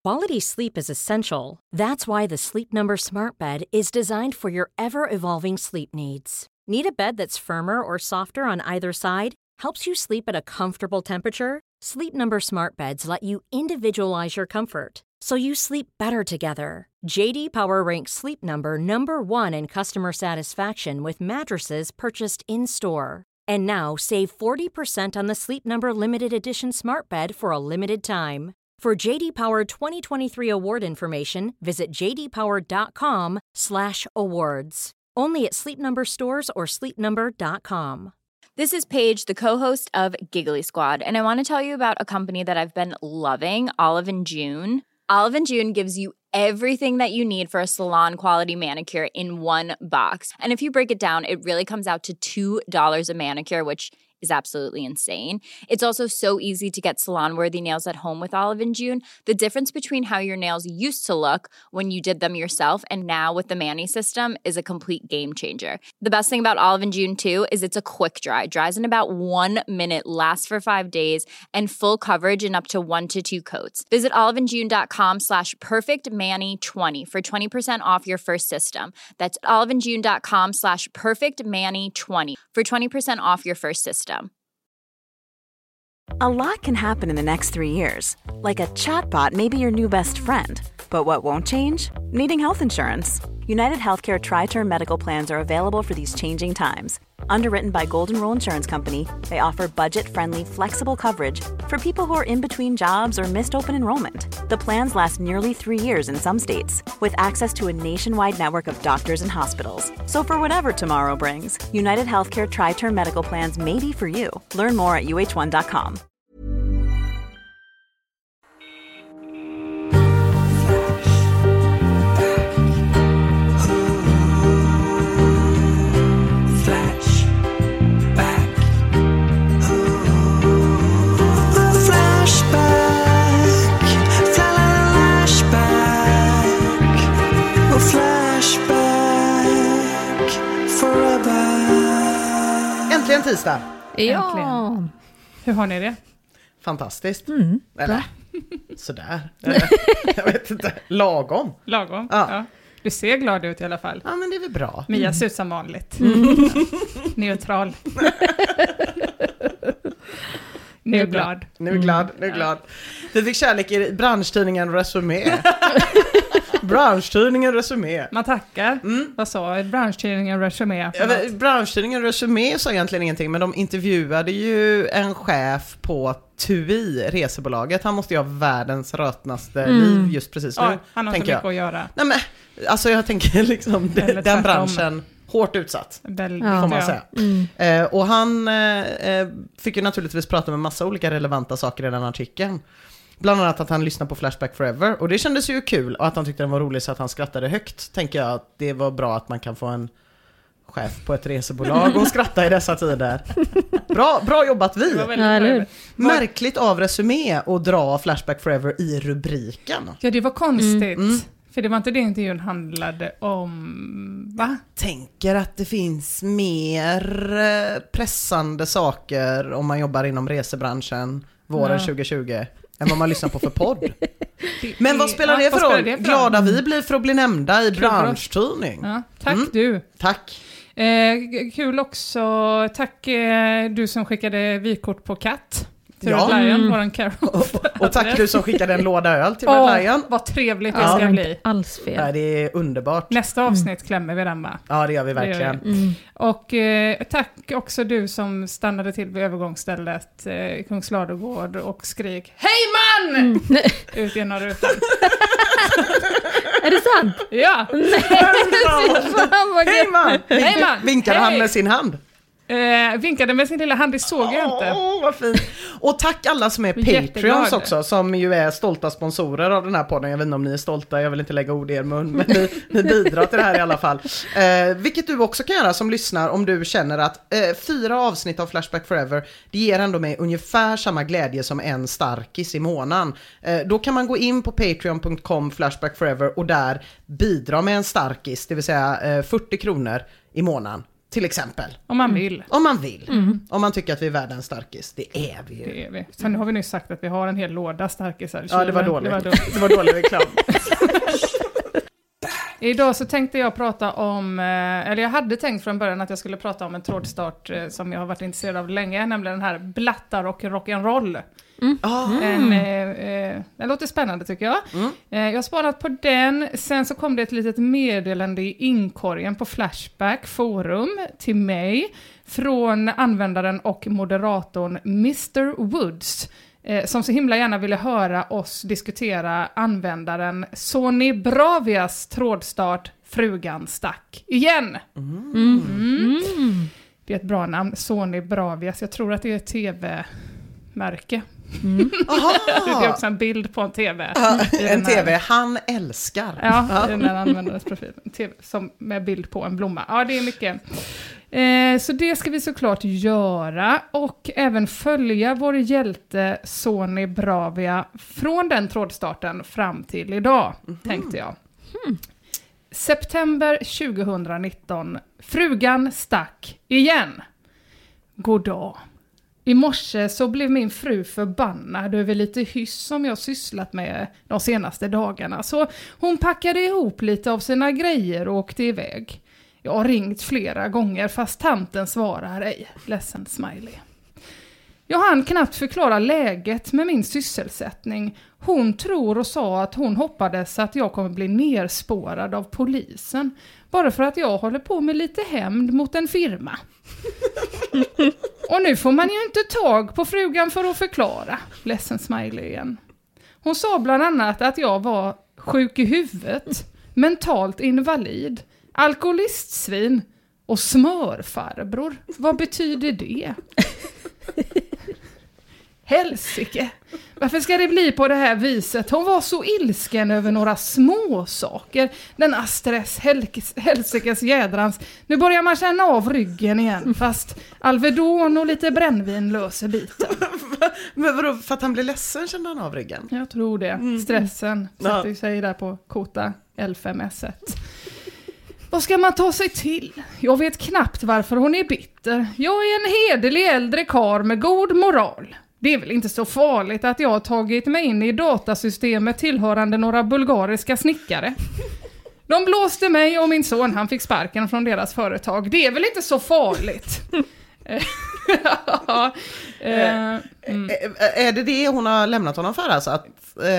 Quality sleep is essential. That's why the Sleep Number Smart Bed is designed for your ever-evolving sleep needs. Need a bed that's firmer or softer on either side? Helps you sleep at a comfortable temperature? Sleep Number Smart Beds let you individualize your comfort, so you sleep better together. JD Power ranks Sleep Number number 1 in customer satisfaction with mattresses purchased in-store. And now, save 40% on the Sleep Number Limited Edition Smart Bed for a limited time. For JD Power 2023 award information, visit jdpower.com/awards. Only at Sleep Number stores or sleepnumber.com. This is Paige, the co-host of Giggly Squad, and I want to tell you about a company that I've been loving, Olive & June. Olive & June gives you everything that you need for a salon-quality manicure in one box. And if you break it down, it really comes out to $2 a manicure, which is absolutely insane. It's also so easy to get salon-worthy nails at home with Olive & June. The difference between how your nails used to look when you did them yourself and now with the Mani system is a complete game changer. The best thing about Olive & June, too, is it's a quick dry. Dries in about 1 minute, lasts for 5 days, and full coverage in up to 1 to 2 coats. Visit oliveandjune.com/perfectmani20 for 20% off your first system. That's oliveandjune.com/perfectmani20 for 20% off your first system. A lot can happen in the next 3 years. Like a chatbot may be your new best friend. But what won't change? Needing health insurance. United Healthcare Tri-Term Medical Plans are available for these changing times. Underwritten by Golden Rule Insurance Company, they offer budget-friendly, flexible coverage for people who are in between jobs or missed open enrollment. The plans last nearly 3 years in some states, with access to a nationwide network of doctors and hospitals. So for whatever tomorrow brings, United Healthcare Tri-Term Medical Plans may be for you. Learn more at uh1.com. Äntligen tisdag. Ja. Äntligen. Hur har ni det? Fantastiskt. Bra. Sådär. Jag vet inte. Lagom. Lagom, ja. Du ser glad ut i alla fall. Ja, men det är väl bra. Mia ser ut som vanligt. Neutral. Nu är glad. Nu är glad. Vi fick kärlek i branschtidningen Resumé. Branschtidningen Resumé. Man tackar. Vad sa branschtidningen Resumé? Branschtidningen Resumé sa egentligen ingenting, men de intervjuade ju en chef på TUI, resebolaget. Han måste ju ha världens rötnaste liv just precis nu. Ja, han har inte mycket att göra. Nej, men alltså jag tänker liksom den branschen hårt utsatt, får man säga. Och han fick ju naturligtvis prata med massa olika relevanta saker i den artikeln. Bland annat att han lyssnade på Flashback Forever. Och det kändes ju kul. Och att han tyckte den var rolig så att han skrattade högt. Tänker jag att det var bra att man kan få en chef på ett resebolag och skratta i dessa tider. Bra jobbat vi. Märkligt av Resumé att dra Flashback Forever i rubriken. Ja, det var konstigt. För det var inte det intervjun handlade om, va? Jag tänker att det finns mer pressande saker om man jobbar inom resebranschen våren 2020 än vad man lyssnar på för podd. Men vad spelar det för roll? Glada vi blir för att bli nämnda i branschtidning. Ja, tack du. Tack. Kul också. Tack du som skickade vykort på Katt. Till Red Lion, våran Carol. Och tack du som skickade en låda öl till Red Lion. Vad trevligt det ska bli. Alls fel. Ja, det är underbart. Nästa avsnitt klämmer vi den, va? Ja, det gör vi verkligen. Och tack också du som stannade till vid övergångsstället Kungsladugård och skrek "Hej man!" ut genom rutan. Är det sant? Ja. Hej man! Vinkade han med sin hand? Vinkade med sin lilla hand, det såg jag inte. Vad fint. Och tack alla som är Patreons också, som ju är stolta sponsorer av den här podden. Jag vet inte om ni är stolta, jag vill inte lägga ord i er mun, men ni bidrar till det här i alla fall. Vilket du också kan göra som lyssnar om du känner att 4 avsnitt av Flashback Forever, det ger ändå mig ungefär samma glädje som en starkis i månaden. Då kan man gå in på patreon.com/flashbackforever och där bidra med en starkis, det vill säga 40 kronor i månaden Till exempel. Om man vill. Om man vill. Om man tycker att vi är världens starkis. Det är vi ju. Det är vi. Sen har vi nyss sagt att vi har en hel låda starkisar. Ja, det var dåligt. Det var dålig reklam. Idag så tänkte jag prata om, eller jag hade tänkt från början att jag skulle prata om en trådstart som jag har varit intresserad av länge, nämligen den här Blattar och rock'n'roll. Den låter spännande tycker jag. Jag har sparat på den. Sen så kom det ett litet meddelande i inkorgen på Flashback forum till mig från användaren och moderatorn Mr. Woods, som så himla gärna ville höra oss diskutera användaren Sony Bravias trådstart Frugan stack igen. Det är ett bra namn, Sony Bravias. Jag tror att det är ett tv-märke. Det är också en bild på en tv. En tv han älskar. Ja, den här användarens profil. TV, som med bild på en blomma. Ja, det är mycket. Så det ska vi såklart göra. Och även följa vår hjälte Sony Bravia från den trådstarten fram till idag, tänkte jag. September 2019. Frugan stack igen. God dag. I morse så blev min fru förbannad över lite hyss som jag sysslat med de senaste dagarna. Så hon packade ihop lite av sina grejer och åkte iväg. Jag har ringt flera gånger fast tanten svarar ej. Ledsen smiley. Jag hann knappt förklara läget med min sysselsättning. Hon tror och sa att hon hoppades att jag kommer bli nerspårad av polisen. Bara för att jag håller på med lite hämnd mot en firma. Och nu får man ju inte tag på frugan för att förklara. Ledsen smiley igen. Hon sa bland annat att jag var sjuk i huvudet, mentalt invalid, alkoholistsvin och smörfarbror. Vad betyder det? Helsike. Varför ska det bli på det här viset? Hon var så ilsken över några små saker. Den stress, helsikes jädrans. Nu börjar man känna av ryggen igen. Fast Alvedon och lite brännvin löser biten. Men vadå, för att han blir ledsen kände han av ryggen? Jag tror det. Stressen sätter sig där på kota L5S1. Vad ska man ta sig till? Jag vet knappt varför hon är bitter. Jag är en hederlig äldre karl med god moral. Det är väl inte så farligt att jag har tagit mig in i datasystemet tillhörande några bulgariska snickare. De blåste mig och min son, han fick sparken från deras företag. Det är väl inte så farligt? Är det hon har lämnat honom för alltså? Att,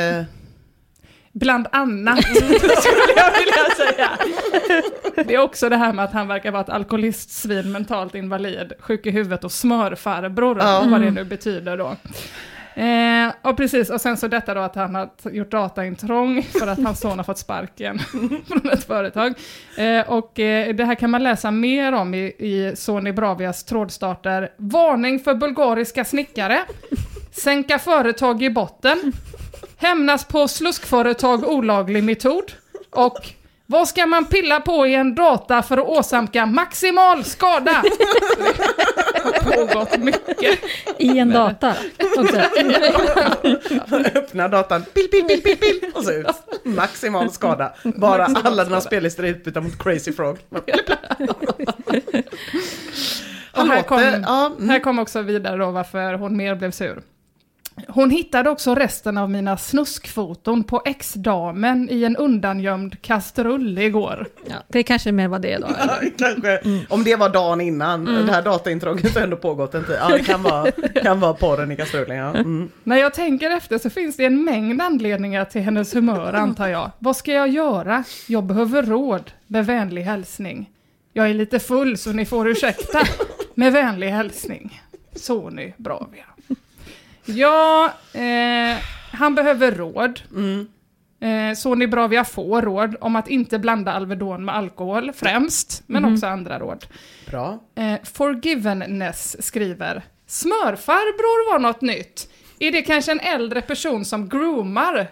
Bland annat skulle jag vilja säga. Det är också det här med att han verkar vara ett alkoholistsvin, mentalt invalid, sjuk i huvudet och smörfarbror. Vad det nu betyder då. Och precis, och sen så detta då att han har gjort dataintrång för att hans son har fått sparken från ett företag. Och det här kan man läsa mer om i Sony Bravias trådstarter. Varning för bulgariska snickare. Sänka företag i botten. Hämnas på sluskföretag olaglig metod. Och vad ska man pilla på i en data för att åsamka maximal skada? Det har pågått mycket. I en data också. Öppna datan, pill, och så ut. Maximal skada. Bara alla dina spellistor är utbytta mot Crazy Frog. Och här kom också vidare då varför hon mer blev sur. Hon hittade också resten av mina snuskfoton på ex-damen i en undangömd kastrull igår. Ja, det kanske mer var det då. Ja, kanske. Om det var dagen innan. Det här dataintrånget har ändå pågått en tid. Ja, det kan vara porren i kastrullen. Ja. När jag tänker efter så finns det en mängd anledningar till hennes humör, antar jag. Vad ska jag göra? Jag behöver råd. Med vänlig hälsning. Jag är lite full så ni får ursäkta. Med vänlig hälsning. Sony Bravia. Ja, han behöver råd. Sony Bravia får råd om att inte blanda Alvedon med alkohol främst, men också andra råd. Bra. Forgivenness skriver: smörfarbror var något nytt. Är det kanske en äldre person som groomar?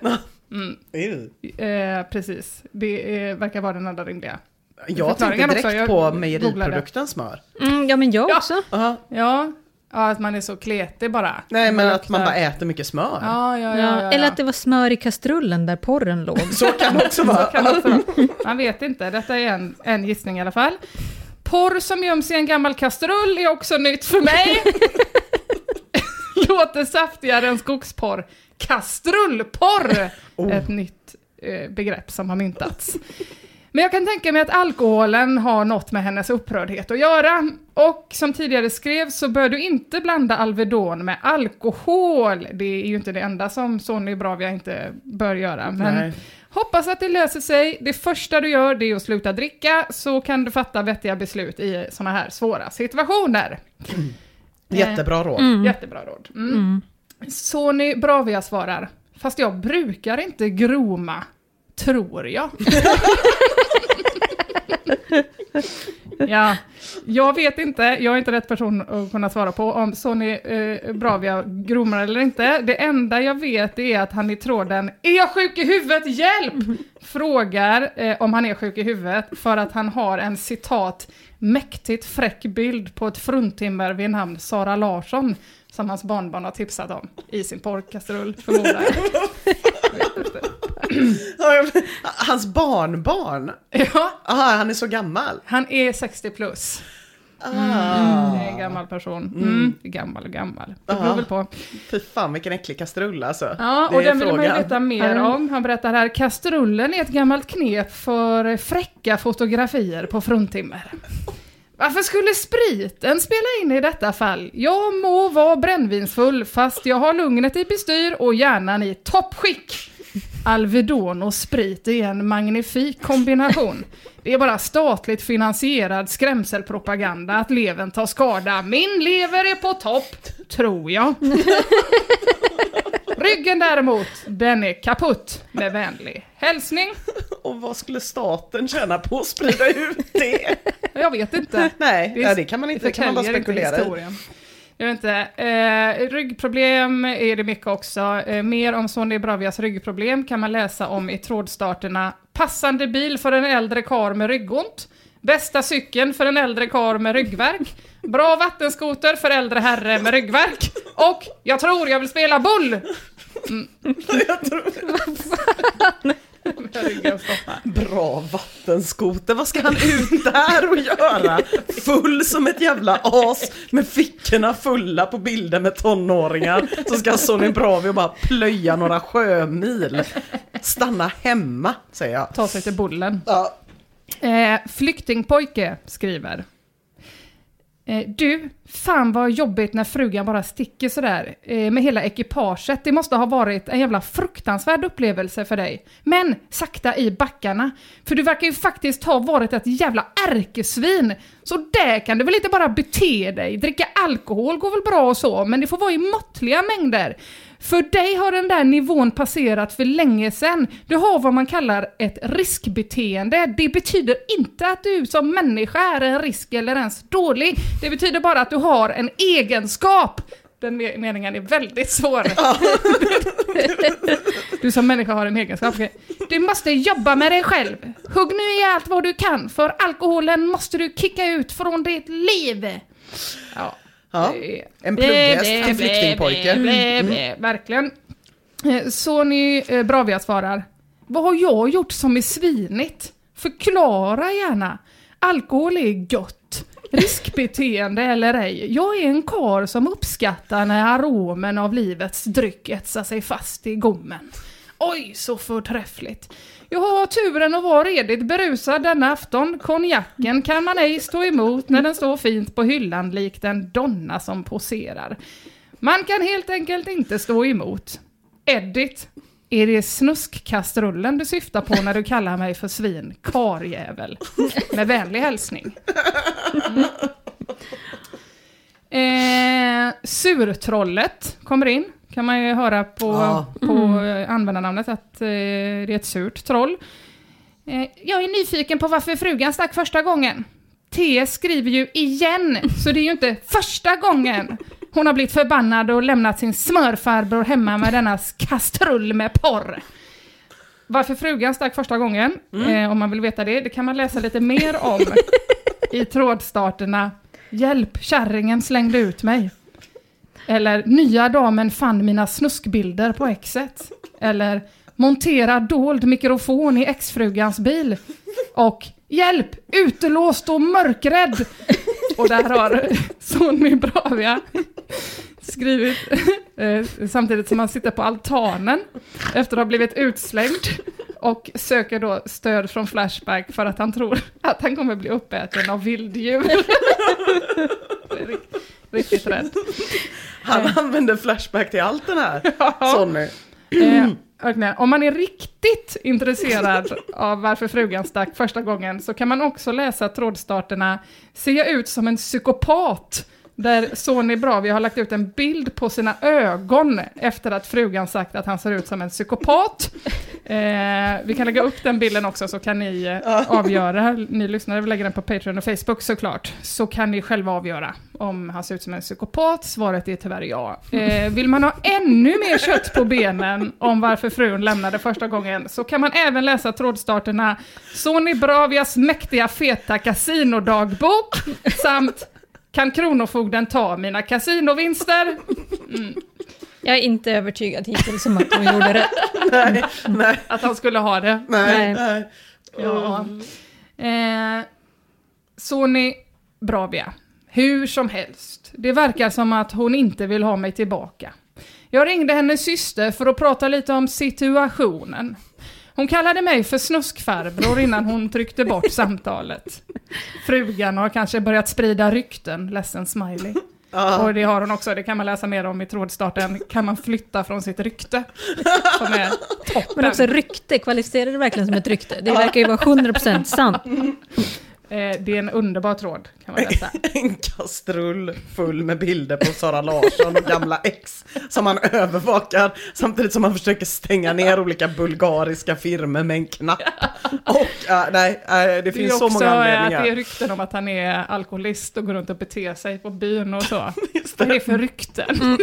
Precis. Det verkar vara den enda rimliga. Jag tänkte direkt på mejeriprodukten smör. Ja, men jag också. Ja, att man är så kletig bara. Nej, men att man bara äter mycket smör. Ja. Eller att det var smör i kastrullen där porren låg. Så kan det också vara. Man vet inte, detta är en gissning i alla fall. Porr som göms i en gammal kastrull är också nytt för mig. Låter saftigare än skogsporr. Kastrullporr! Ett nytt begrepp som har myntats. Men jag kan tänka mig att alkoholen har något med hennes upprördhet att göra. Och som tidigare skrev så bör du inte blanda Alvedon med alkohol. Det är ju inte det enda som Sonny Bravia inte bör göra. Men hoppas att det löser sig. Det första du gör det är att sluta dricka. Så kan du fatta vettiga beslut i såna här svåra situationer. Jättebra råd. Jättebra råd. Sonny Bravia svarar: fast jag brukar inte groma, tror jag. Ja, jag vet inte. Jag är inte rätt person att kunna svara på om Sonny Bravia gromar eller inte. Det enda jag vet är att han i tråden "Är jag sjuk i huvudet? Hjälp!" frågar om han är sjuk i huvudet för att han har en citat mäktigt fräck bild på ett fruntimmer vid namn Sara Larsson som hans barnbarn har tipsat om i sin porrkastrull, förmodar Hans barnbarn? Ja. Aha, han är så gammal. Han är 60 plus. Det är en gammal person. Gammal. Det beror väl på. Fy fan, vilken äcklig kastrull alltså. Ja, och den vill man ju veta mer om. Han berättar här: kastrullen är ett gammalt knep för fräcka fotografier på fruntimmer. Varför skulle spriten spela in i detta fall? Jag må vara brännvinsfull fast jag har lugnet i bestyr och hjärnan i toppskick. Alvedon och sprit är en magnifik kombination. Det är bara statligt finansierad skrämselpropaganda att levern tar skada. Min lever är på topp, tror jag. Ryggen däremot, den är kaputt, med vänlig hälsning. Och vad skulle staten tjäna på att sprida ut det? Jag vet inte. Nej, det kan man inte, kan man bara spekulera i. Jag vet inte. Ryggproblem är det mycket också. Mer om Sonny Bravias ryggproblem kan man läsa om i trådstarterna. Passande bil för en äldre karl med ryggont. Bästa cykeln för en äldre karl med ryggvärk. Bra vattenskoter för äldre herre med ryggvärk. Och jag tror jag vill spela bull. Jag tror... Bra vattenskoter, vad ska han ut där och göra? Full som ett jävla as med fickorna fulla på bilder med tonåringar. Så ska Sonny Bravia bara plöja några sjömil. Stanna hemma, säger jag. Ta sig till bullen. Ja. Flyktingpojke skriver: du, fan vad jobbigt när frugan bara sticker sådär med hela ekipaget. Det måste ha varit en jävla fruktansvärd upplevelse för dig. Men sakta i backarna. För du verkar ju faktiskt ha varit ett jävla ärkesvin. Så där kan du väl inte bara bete dig. Dricka alkohol går väl bra och så, men det får vara i måttliga mängder. För dig har den där nivån passerat för länge sedan. Du har vad man kallar ett riskbeteende. Det betyder inte att du som människa är en risk eller ens dålig. Det betyder bara att du har en egenskap. Den meningen är väldigt svår. Du som människa har en egenskap. Du måste jobba med dig själv. Hugg nu i allt vad du kan. För alkoholen måste du kicka ut från ditt liv. Ja. Ja, en plugghäst till flyktingpojke. Verkligen. Sonny Bravia svarar: vad har jag gjort som är svinigt? Förklara gärna. Alkohol är gott. Riskbeteende eller ej. Jag är en karl som uppskattar när aromen av livets dryck etsar sig fast i gommen. Oj, så förträffligt. Jag har turen att vara redigt berusad denna afton. Konjaken kan man ej stå emot när den står fint på hyllan likt en donna som poserar. Man kan helt enkelt inte stå emot. Edit, är det snuskkastrullen du syftar på när du kallar mig för svin, karjävel? Med vänlig hälsning. Surtrollet kommer in. Kan man ju höra på användarnamnet att det är ett surt troll. Jag är nyfiken på varför frugan stack första gången. TS skriver ju igen, så det är ju inte första gången. Hon har blivit förbannad och lämnat sin smörfarbror hemma med denna kastrull med porr. Varför frugan stack första gången, om man vill veta det kan man läsa lite mer om i trådstarterna. Hjälp, kärringen slängde ut mig. Eller nya damen fann mina snuskbilder på exet. Eller montera dold mikrofon i exfrugans bil. och hjälp, utelåst och mörkrädd. Och där har Sonny Bravia skrivit samtidigt som han sitter på altanen efter att ha blivit utslängd och söker då stöd från Flashback för att han tror att han kommer bli uppäten av vilddjur. Riktigt rädd. Han använder Flashback till allt den här. Sonny. Om man är riktigt intresserad av varför frugan stack första gången så kan man också läsa trådstarterna Ser jag ut som en psykopat? Där Sonny Bravia har lagt ut en bild på sina ögon efter att frugan sagt att han ser ut som en psykopat. Vi kan lägga upp den bilden också så kan ni avgöra. Ni lyssnare vill lägga den på Patreon och Facebook såklart. Så kan ni själva avgöra om han ser ut som en psykopat. Svaret är tyvärr ja. Vill man ha ännu mer kött på benen om varför frun lämnade första gången så kan man även läsa trådstarterna Sonny Bravias mäktiga feta kasinodagbok samt Kan kronofogden ta mina kasinovinster? Jag är inte övertygad hittills om att hon gjorde rätt. Nej. Att han skulle ha det. Nej. Ja. Sonny Bravia. Hur som helst. Det verkar som att hon inte vill ha mig tillbaka. Jag ringde hennes syster för att prata lite om situationen. Hon kallade mig för snuskfarbror innan hon tryckte bort samtalet. Frugan har kanske börjat sprida rykten, ledsen smiley. Och det har hon också, det kan man läsa mer om i trådstarten. Kan man flytta från sitt rykte? Som är toppen. Men också rykte, kvalificerar det verkligen som ett rykte? Det verkar ju vara 100% sant. Det är en underbar tråd, kan man läsa. En kastrull full med bilder på Sara Larsson och gamla ex som han övervakar samtidigt som han försöker stänga ner olika bulgariska firmor med en knapp. Och det finns så många anledningar. Det är rykten om att han är alkoholist och går runt och beter sig på byn och så. Vad är det för rykten?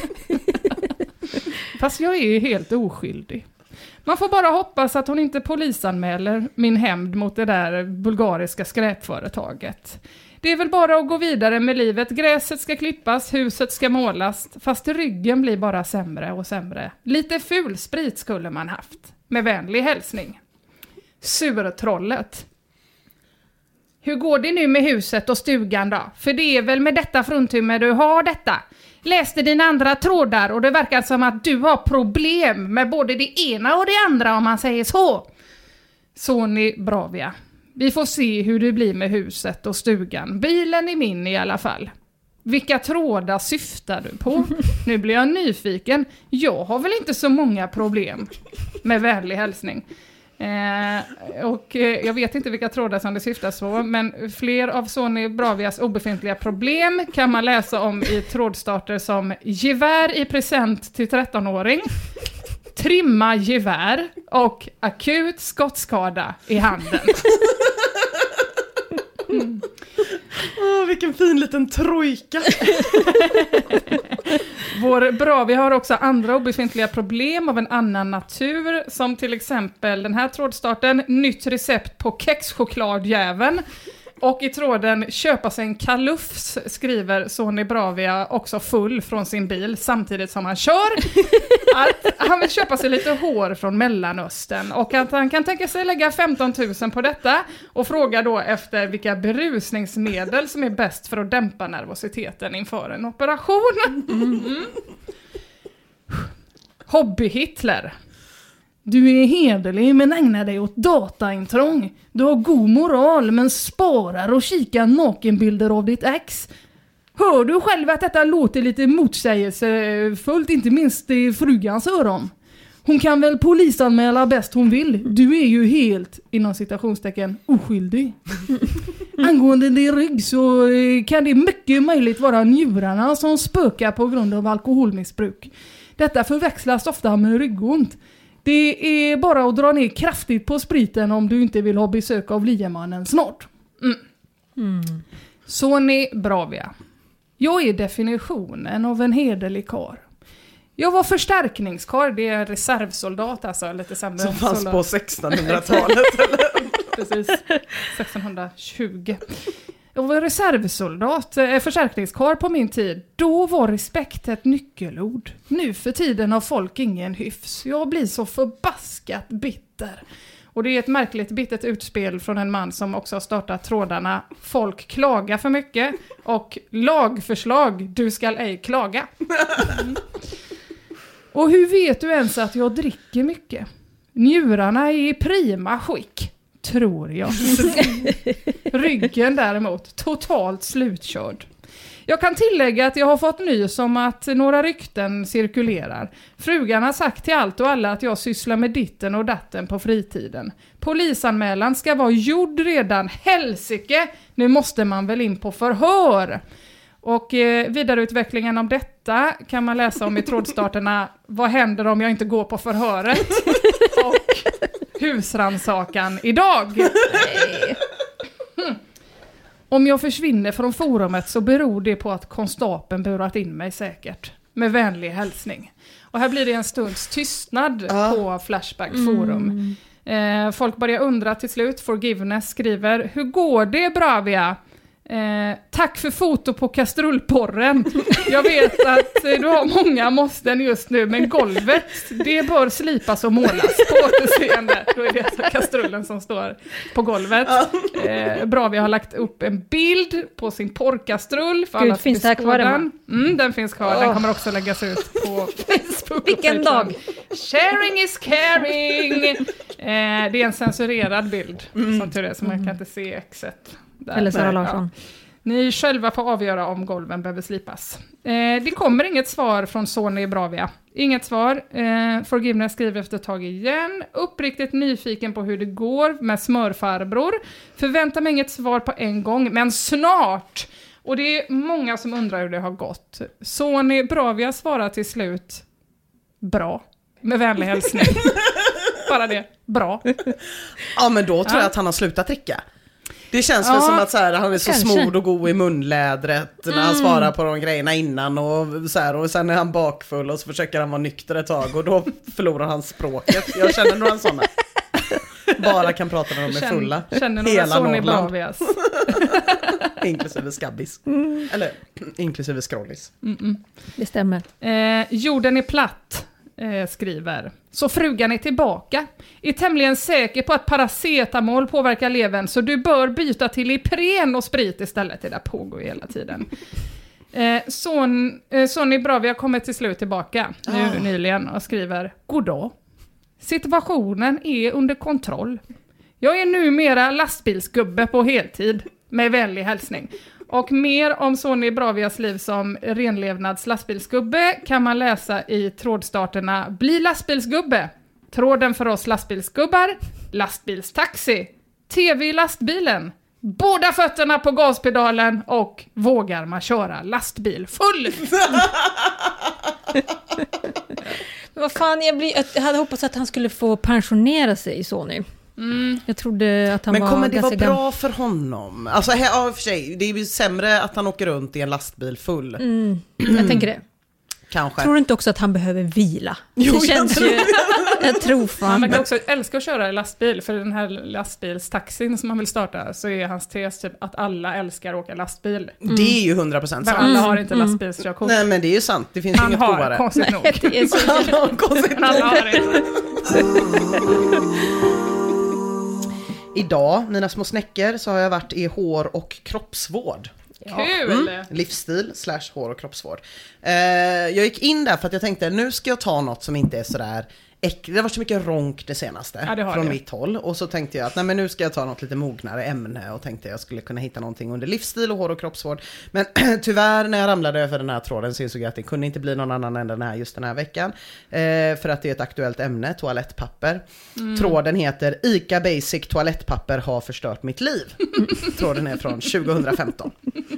Fast jag är ju helt oskyldig. Man får bara hoppas att hon inte polisanmäler min hämnd mot det där bulgariska skräpföretaget. Det är väl bara att gå vidare med livet. Gräset ska klippas, huset ska målas. Fast ryggen blir bara sämre och sämre. Lite fulsprit skulle man haft. Med vänlig hälsning. Surtrollet. Hur går det nu med huset och stugan då? För det är väl med detta fruntimmer du har detta. Läste dina andra trådar och det verkar som att du har problem med både det ena och det andra om man säger så. Sonny Bravia. Vi får se hur det blir med huset och stugan. Bilen är min i alla fall. Vilka trådar syftar du på? Nu blir jag nyfiken. Jag har väl inte så många problem. Med vänlig hälsning. Och jag vet inte vilka trådar som det syftas på, men fler av Sonny Bravias obefintliga problem kan man läsa om i trådstarter som gevär i present till 13-åring, trimma gevär och akut skottskada i handen. Vilken fin liten trojka. Vår Bravia har också andra obefintliga problem av en annan natur, som till exempel den här trådstarten, nytt recept på kexchokladjäveln. Och i tråden köpa sig en kalufs skriver Sonny Bravia också full från sin bil samtidigt som han kör. Att han vill köpa sig lite hår från Mellanöstern och att han kan tänka sig lägga 15 000 på detta och fråga då efter vilka berusningsmedel som är bäst för att dämpa nervositeten inför en operation. Hobby-Hitler. Du är hederlig men ägnar dig åt dataintrång. Du har god moral men sparar och kikar nakenbilder av ditt ex. Hör du själv att detta låter lite motsägelsefullt, inte minst i frugans öron? Hon kan väl polisanmäla bäst hon vill. Du är ju helt, inom citationstecken, oskyldig. Angående din rygg så kan det mycket möjligt vara njurarna som spökar på grund av alkoholmissbruk. Detta förväxlas ofta med ryggont. Det är bara att dra ner kraftigt på spriten om du inte vill ha besök av liemannen snart. Sonny Bravia. Jag är definitionen av en hederlig karl. Jag var förstärkningskarl, det är reservsoldat alltså. Lite sämre som fanns på 1600-talet eller? Precis, 1620. Jag var reservsoldat, förstärkningskarl på min tid. Då var respekt ett nyckelord. Nu för tiden har folk ingen hyfs. Jag blir så förbaskat bitter bitter. Och det är ett märkligt bittert utspel från en man som också har startat trådarna Folk klagar för mycket och lagförslag, du ska ej klaga. Och hur vet du ens att jag dricker mycket? Njurarna är i prima skick, tror jag. Ryggen däremot, totalt slutkörd. Jag kan tillägga att jag har fått nys om att några rykten cirkulerar. Frugan har sagt till allt och alla att jag sysslar med ditten och datten på fritiden. Polisanmälan ska vara gjord redan. Helsike, nu måste man väl in på förhör. Och vidareutvecklingen om detta kan man läsa om i trådstarterna Vad händer om jag inte går på förhöret? Och husrannsakan idag. Om jag försvinner från forumet så beror det på att konstapeln burat in mig säkert. Med vänlig hälsning. Och här blir det en stunds tystnad på Flashback forum. Folk börjar undra till slut. Forgiveness skriver: hur går det, Bravia? Tack för foto på kastrullporren. Jag vet att du har många måsten just nu, men golvet, det bör slipas och målas på återseende. Då är det alltså kastrullen som står på golvet. Bravia har lagt upp en bild på sin porrkastrull för alla. Finns det här kvar, den finns kvar, den kommer också läggas ut på Facebook. Vilken dag! Sharing is caring. Det är en censurerad bild som tur är, så man kan inte se exet. Där. Eller Sara Larsson. Ja. Ni själva får avgöra om golven behöver slipas. Det kommer inget svar från Sony Bravia. Inget svar. Forgiveness skriver efter ett tag igen. Uppriktigt nyfiken på hur det går med smörfarbror. Förväntar mig inget svar på en gång, men snart. Och det är många som undrar hur det har gått. Sony Bravia svarar till slut bra. Med vänlig hälsning. Bara det. Bra. Ja, men då tror jag att han har slutat dricka. Det känns väl som att så här, han är så smord och god i munlädret när han svarar på de grejerna innan och så här, och sen är han bakfull och så försöker han vara nykter ett tag och då förlorar han språket. Jag känner några sådana. Bara kan prata när de är fulla. Känner några Sony Bravias. Inklusive skabbis. Eller inklusive scrollis. Det stämmer. Jorden är platt. Skriver. Så frugan är tillbaka. Är tämligen säker på att paracetamol påverkar levern, så du bör byta till Ipren och sprit istället. Det där pågår hela tiden. Sony Bravia kommer till slut tillbaka nu nyligen och skriver: goddag. Situationen är under kontroll. Jag är numera lastbilsgubbe på heltid. Med vänlig hälsning. Och mer om Sony Bravias liv som renlevnads lastbilsgubbe kan man läsa i trådstarterna Bli lastbilsgubbe, tråden för oss lastbilsgubbar, lastbilstaxi, tv i lastbilen, båda fötterna på gaspedalen och vågar man köra lastbil full. Vad fan, jag hade hoppats att han skulle få pensionera sig i Sony. Jag trodde att han men var kommer det vara ganska bra för honom? Alltså för sig, det är ju sämre att han åker runt i en lastbil full. Jag tänker det. Kanske. Tror du inte också att han behöver vila? Jo, det känns ju... Jag tror fan. Man kan också älska att köra i lastbil. För den här lastbilstaxin som man vill starta, så är hans tes typ att alla älskar att åka lastbil. Det är ju 100% sant. Men alla har inte lastbilskörkort. Nej, men det är ju sant. Det finns inget provare. Konstigt nog. Det är så... Han har konstigt nog. Alla har det. Idag, mina små snäckor, så har jag varit i hår- och kroppsvård. Kul! Livsstil / hår- och kroppsvård. Jag gick in där för att jag tänkte, nu ska jag ta något som inte är sådär äckligt. Det har varit så mycket ronk det senaste från mitt håll. Och så tänkte jag att nej, men nu ska jag ta något lite mognare ämne. Och tänkte jag skulle kunna hitta någonting under livsstil och hår- och kroppsvård. Men tyvärr när jag ramlade över den här tråden så insåg jag att det kunde inte bli någon annan än den här just den här veckan. För att det är ett aktuellt ämne, toalettpapper. Tråden heter Ica Basic toalettpapper har förstört mitt liv. Tråden är från 2015.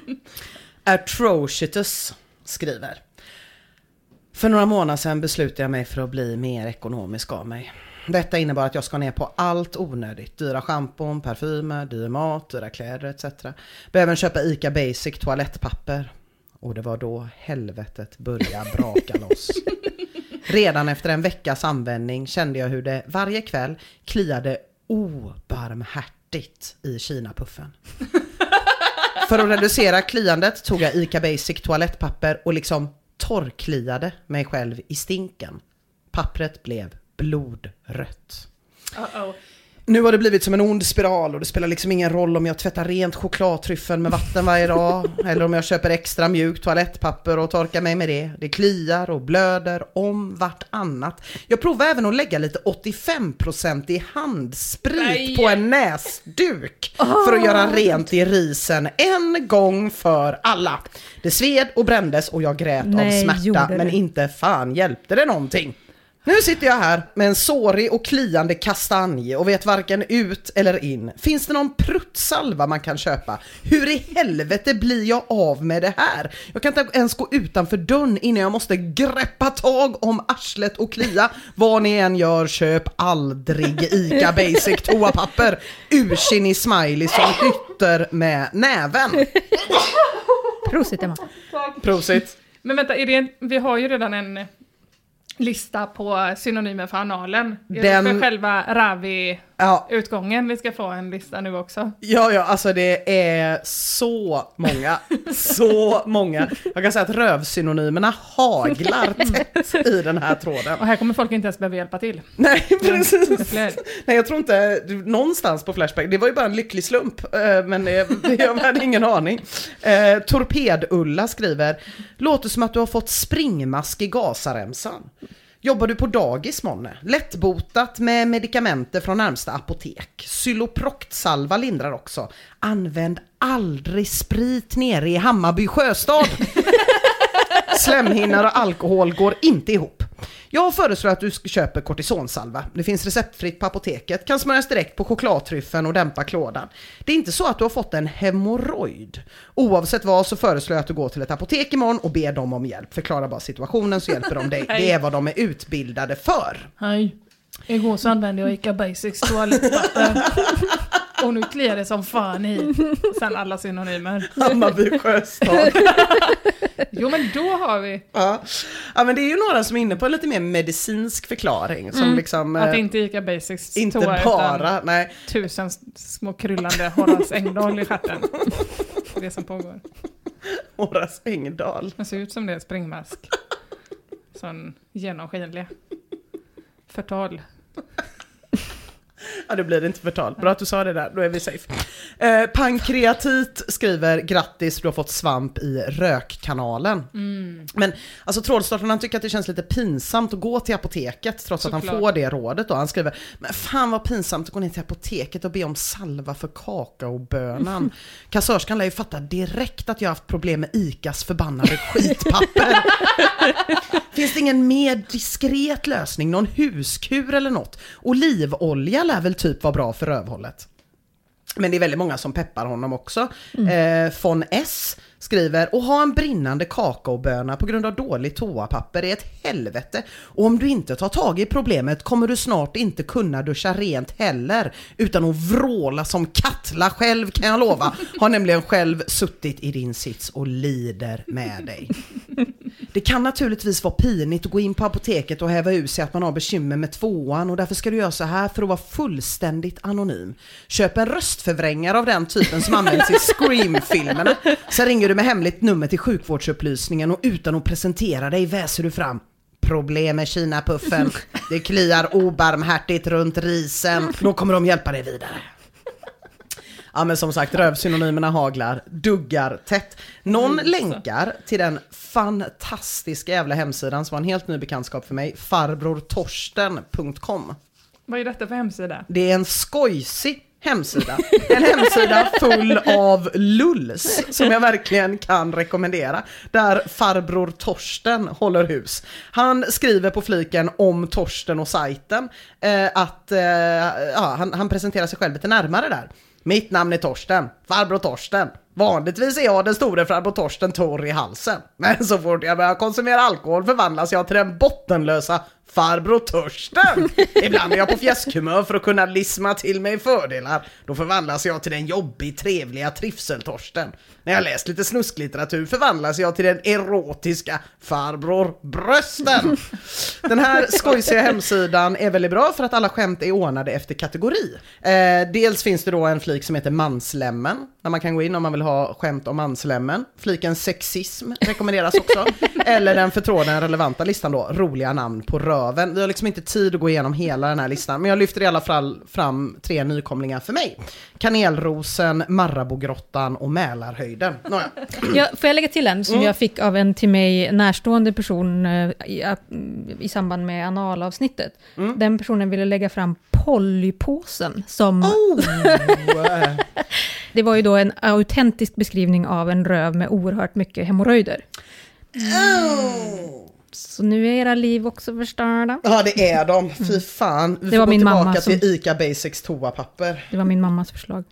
Atrocious skriver: för några månader sedan beslutade jag mig för att bli mer ekonomisk av mig. Detta innebar att jag ska ner på allt onödigt. Dyra schampon, parfymer, dyr mat, dyra kläder etc. Behöver köpa Ica Basic toalettpapper. Och det var då helvetet började braka loss. Redan efter en veckas användning kände jag hur det varje kväll kliade obarmhärtigt i Kina-puffen. För att reducera kliandet tog jag Ica Basic toalettpapper och liksom torrkliade mig själv i stinken. Pappret blev blodrött. Nu har det blivit som en ond spiral och det spelar liksom ingen roll om jag tvättar rent chokladtryffeln med vatten varje dag eller om jag köper extra mjukt toalettpapper och torkar mig med det. Det kliar och blöder om vartannat. Jag provar även att lägga lite 85% i handsprit på en näsduk för att göra rent i risen en gång för alla. Det sved och brändes och jag grät av smärta, men inte fan hjälpte det någonting. Nu sitter jag här med en sårig och kliande kastanj och vet varken ut eller in. Finns det någon pruttsalva man kan köpa? Hur i helvete blir jag av med det här? Jag kan inte ens gå utanför dörren innan jag måste greppa tag om arslet och klia. Vad ni än gör, köp aldrig Ica Basic toapapper. Ursinnig smiley som hytter med näven. Prosit, Emma. Prosit. Men vänta, vi har ju redan en lista på synonymer för analen. För själva Ravi-utgången. Vi ska få en lista nu också. Ja, alltså det är så många. Så många. Jag kan säga att rövsynonymerna haglar tätt i den här tråden. Och här kommer folk inte ens behöva hjälpa till. Nej, precis. Nej, jag tror inte någonstans på Flashback. Det var ju bara en lycklig slump. Men jag hade ingen aning. Torped-Ulla skriver: låter som att du har fått springmask i gasaremsan. Jobbar du på dagis, Månne? Lättbotat med medikamenter från närmsta apotek. Xyloproktsalva lindrar också. Använd aldrig sprit nere i Hammarby sjöstad. Slemhinnor och alkohol går inte ihop. Jag föreslår att du köper kortisonsalva. Det finns receptfritt på apoteket. Kan smörjas direkt på chokladtryffeln och dämpa klådan. Det är inte så att du har fått en hemorrojd. Oavsett vad så föreslår jag att du går till ett apotek imorgon och ber dem om hjälp. Förklara bara situationen så hjälper de dig. Det är vad de är utbildade för. Hej. Igår så använde jag Ica Basics toalettpapper. Och nu kliar det som fan i. Sen alla synonymer. Hammarby sjöstad. Jo, men då har vi. Ja, men det är ju några som är inne på en lite mer medicinsk förklaring. Som liksom, att det inte Ica Basics inte toa, bara, nej. 1000 små kryllande Horace Engdahl i stjärten. Det som pågår. Horace Engdahl. Det ser ut som det är springmask. Sån genomskinlig. Förtal. Ja, det blir inte förtal. Bra att du sa det där, då är vi safe. Pankreatit skriver: grattis, du har fått svamp i rökkanalen. Men alltså trådstarten, han tycker att det känns lite pinsamt att gå till apoteket trots att han får det rådet då. Han skriver: men fan vad pinsamt att gå ner till apoteket och be om salva för kakaobönan. Kassörskan lär ju fatta direkt att jag har haft problem med Icas förbannade skitpapper. Finns det ingen mer diskret lösning? Någon huskur eller något? Olivolja lär väl typ vara bra för rövhållet. Men det är väldigt många som peppar honom också. Von S skriver: och ha en brinnande kakaoböna på grund av dålig toapapper är ett helvete. Och om du inte tar tag i problemet kommer du snart inte kunna duscha rent heller. Utan att vråla som Katla själv, kan jag lova. Har nämligen själv suttit i din sits och lider med dig. Det kan naturligtvis vara pinigt att gå in på apoteket och häva ur sig att man har bekymmer med tvåan, och därför ska du göra så här för att vara fullständigt anonym. Köp en röstförvrängare av den typen som används i Scream-filmerna. Sen ringer du med hemligt nummer till sjukvårdsupplysningen och utan att presentera dig väser du fram: problem med Kina-puffen. Det kliar obarmhärtigt runt risen. Då kommer de hjälpa dig vidare. Ja, men som sagt, rövsynonymerna haglar, duggar tätt. Någon länkar till den fantastiska jävla hemsidan som var en helt ny bekantskap för mig, farbrortorsten.com. Vad är detta för hemsida? Det är en skojsig hemsida. En hemsida full av lulls som jag verkligen kan rekommendera. Där farbror Torsten håller hus. Han skriver på fliken om Torsten och sajten att han presenterar sig själv lite närmare där. Mitt namn är Torsten, farbror Torsten. Vanligtvis är jag den store farbror Torsten torr i halsen. Men så fort jag börjar konsumera alkohol förvandlas jag till den bottenlösa farbror Torsten. Ibland är jag på fjäskhumör för att kunna lisma till mig fördelar. Då förvandlas jag till den jobbig, trevliga trivsel-Torsten. När jag läst lite snusklitteratur förvandlas jag till den erotiska farbror Brösten. Den här skojsiga hemsidan är väldigt bra för att alla skämt är ordnade efter kategori. Dels finns det då en flik som heter manslämmen, där man kan gå in om man vill ha skämt om manslämmen. Fliken sexism rekommenderas också. Eller den för tråden relevanta listan då, roliga namn på röven. Vi har liksom inte tid att gå igenom hela den här listan, men jag lyfter i alla fall fram 3 nykomlingar för mig. Kanelrosen, Marabogrottan och Mälarhöjden. Nåja. Får jag lägga till en som jag fick av en till mig närstående person i samband med analavsnittet. Den personen ville lägga fram Pollypåsen som... Det var ju då en autentisk beskrivning av en röv med oerhört mycket hemorrojder. Så nu är era liv också förstörda. Ja, det är de. Fy fan. Vi det får var gå min tillbaka mamma till ICA Basics toapapper. Det var min mammas förslag.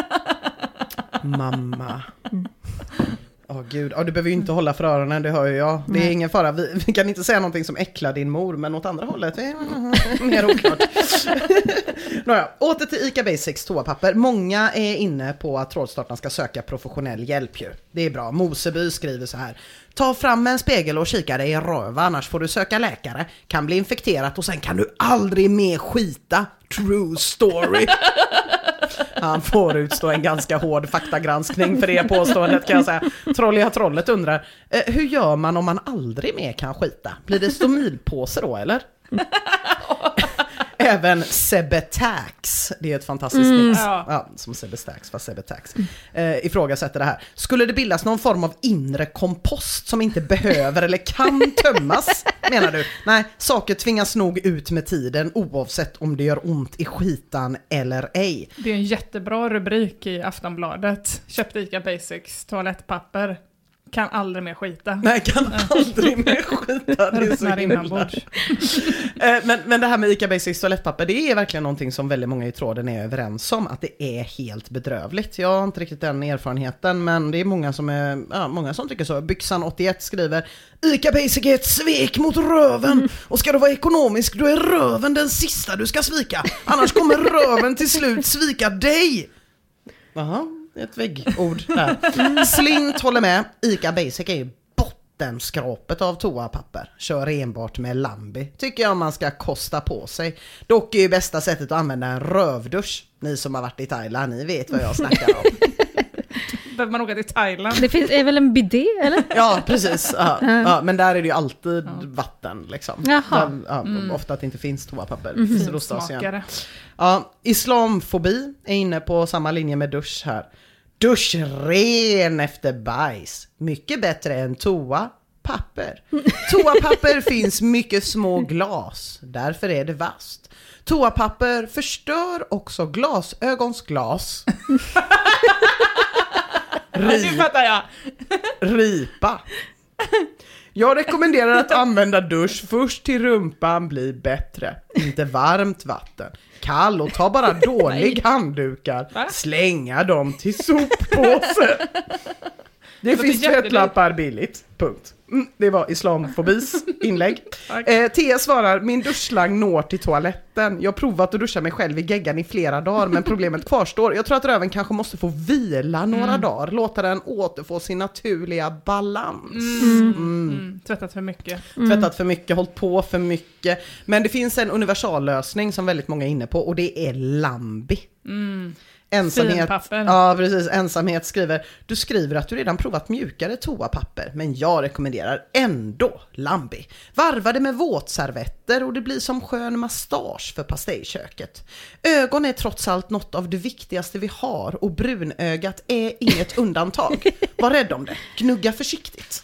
Mamma. Gud. Du behöver ju inte hålla för öronen, det hör ju jag. Det är ingen fara. Vi kan inte säga någonting som äcklar din mor, men åt andra hållet är mer oklart. Nåja, åter till ICA Basics toapapper. Många är inne på att trådstartarna ska söka professionell hjälp ju. Det är bra. Moseby skriver så här: ta fram en spegel och kika dig i röv, annars får du söka läkare. Kan bli infekterat och sen kan du aldrig mer skita. True story. Han får utstå en ganska hård faktagranskning för det påståendet, kan jag säga. Trolliga trollet undrar, hur gör man om man aldrig mer kan skita? Blir det stomilpåse då, eller? Även Sebetax, det är ett fantastiskt nick. Ja, som Sebestax, fast Sebetax. Ifrågasätter det här. Skulle det bildas någon form av inre kompost som inte behöver eller kan tömmas, menar du? Nej, saker tvingas nog ut med tiden oavsett om det gör ont i skitan eller ej. Det är en jättebra rubrik i Aftonbladet. Köpte ICA Basics toalettpapper. Kan aldrig mer skita. Nej, kan aldrig mer skita. Det är så himla. Men det här med ICA Basics toalettpapper, det är verkligen någonting som väldigt många i tråden är överens om, att det är helt bedrövligt. Jag har inte riktigt den erfarenheten, men det är många som tycker så. Byxan 81 skriver: ICA Basic är ett svek mot röven. Och ska du vara ekonomisk, då är röven den sista du ska svika. Annars kommer röven till slut svika dig. Jaha. Ett väggord där. Slint håller med. ICA Basic är ju bottenskrapet av toapapper. Kör enbart med Lambi. Tycker jag man ska kosta på sig. Dock är ju bästa sättet att använda en rövdusch. Ni som har varit i Thailand, ni vet vad jag snackar om. Behöver man åka till Thailand? Det är väl en bidé, eller? Ja, precis. Ja, men där är det ju alltid vatten liksom. Där, ofta att det inte finns toapapper. Smakare. Ja, islamfobi är inne på samma linje med dusch här. Dusch ren efter bajs. Mycket bättre än toapapper. Toapapper finns mycket små glas. Därför är det vasst. Toapapper förstör också glasögonsglas. Ripa. Jag rekommenderar att använda dusch först till rumpan blir bättre. Inte varmt vatten. Kall och ta bara dålig handdukar. Slänga dem till soppåsen. Det finns tvättlappar billigt. Punkt. Det var islamfobis inlägg. Tia svarar: min duschslang når till toaletten. Jag har provat att duscha mig själv i geggan i flera dagar, men problemet kvarstår. Jag tror att röven kanske måste få vila några dagar. Låta den återfå sin naturliga balans. Tvättat för mycket. Tvättat för mycket, hållit på för mycket. Men det finns en universallösning som väldigt många är inne på, och det är Lambi. Ensamhet. Ja, precis. Ensamhet skriver: du skriver att du redan provat mjukare toapapper, men jag rekommenderar ändå Lambi. Varva det med våtservetter och det blir som skön massage för pastejköket. Ögon är trots allt något av det viktigaste vi har, och brunögat är inget undantag. Var rädd om det. Gnugga försiktigt.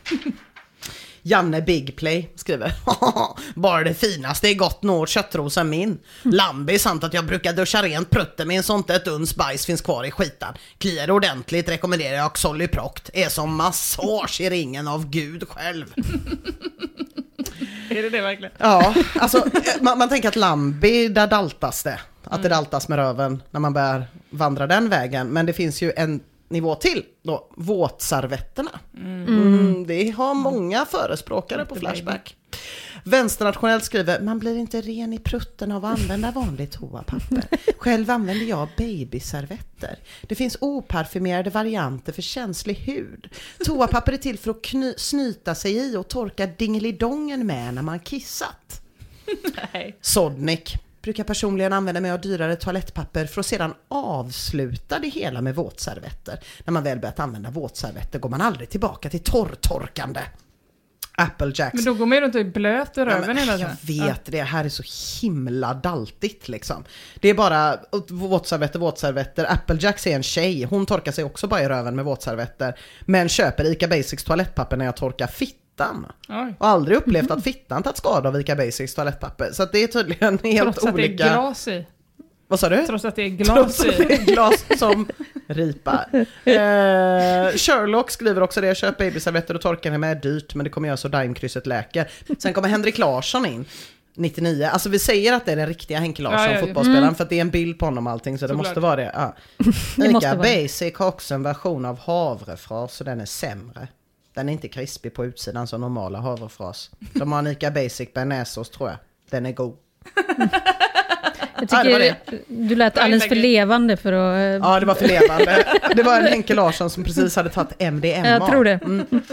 Janne Big Play skriver: bara det finaste är gott når köttrosen min. Lambi, sant att jag brukar duscha rent prutten med en sånt ett uns bajs finns kvar i skitan. Kliar ordentligt rekommenderar jag Xollyproct. Är som massage i ringen av Gud själv. Är det verkligen? Ja, alltså man tänker att Lambi, där daltas det. Att det daltas med röven när man börjar vandra den vägen. Men det finns ju en nivå till då, våtservetterna. Det har många förespråkare på Flashback. Vänsternationellt skriver: man blir inte ren i prutten av att använda vanligt toapapper. Själv använder jag babyservetter. Det finns oparfumerade varianter för känslig hud. Toapapper är till för att snyta sig i och torka dingelidongen med när man kissat. Sodnik: brukar personligen använda mig av dyrare toalettpapper för att sedan avsluta det hela med våtservetter. När man väl börjat använda våtservetter går man aldrig tillbaka till torrtorkande. Apple Jacks. Men då går man ju runt och blöt i röven hela tiden. Jag vet, det här är så himla daltigt liksom. Det är bara våtservetter. Apple Jacks är en tjej. Hon torkar sig också bara i röven med våtservetter. Men köper Ica Basics toalettpapper när jag torkar fittan. Oj. Och aldrig upplevt att fittan tagit skada av Ica Basics toalettpapper. Så att det är tydligen helt Trots att olika. det är glas i. Vad sa du? Trots att det är glas i. Det är glas som ripar. Sherlock skriver också det. Köp babyservetter och torka henne med dyrt, men det kommer göra så Daimkrysset läker. Sen kommer Henrik Larsson in 99. Alltså vi säger att det är den riktiga Henke Larsson, fotbollsspelaren, för att det är en bild på honom och allting, så det måste vara det. Ja. Ica Basic har också en version av havrefras, så den är sämre. Den är inte krispig på utsidan som normala havrefras. De har en Ica Basic bearnaisesås, tror jag. Den är god. Jag tycker du lät alldeles för levande för att... Ja, det var för levande. Det var en Henke Larsson som precis hade tagit MDMA. Jag tror det.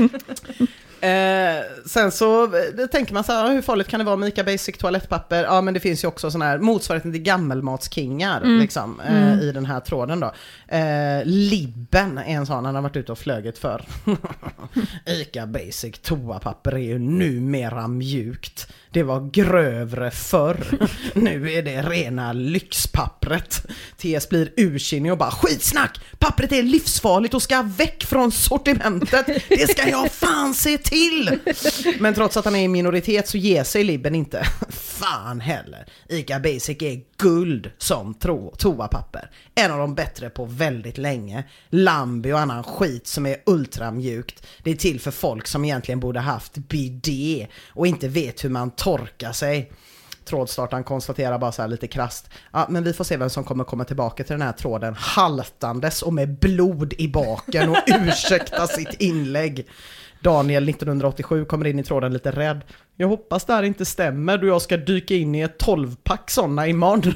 Sen så tänker man så här, hur farligt kan det vara med Ica Basic toalettpapper? Ja, men det finns ju också sån här motsvarigheten till gammelmatskingar liksom, i den här tråden då. Libben är en sån, han har varit ute och flöget för. Ica Basic toapapper är ju numera mjukt. Det var grövre förr. Nu är det rena lyxpappret. TS blir ursinnig och bara, skitsnack! Pappret är livsfarligt och ska väck från sortimentet. Det ska jag fan se till! Men trots att han är i minoritet så ger sig Libben inte. Fan heller. Ica Basic är guld som toapapper. En av de bättre på väldigt länge. Lambi och annan skit som är ultramjukt. Det är till för folk som egentligen borde haft bidé och inte vet hur man torkar sig. Trådstartaren konstaterar bara så här lite krasst. Ja, men vi får se vem som kommer komma tillbaka till den här tråden haltandes och med blod i baken och ursäkta sitt inlägg. Daniel 1987 kommer in i tråden lite rädd. Jag hoppas det här inte stämmer då jag ska dyka in i ett 12-pack sådana imorgon.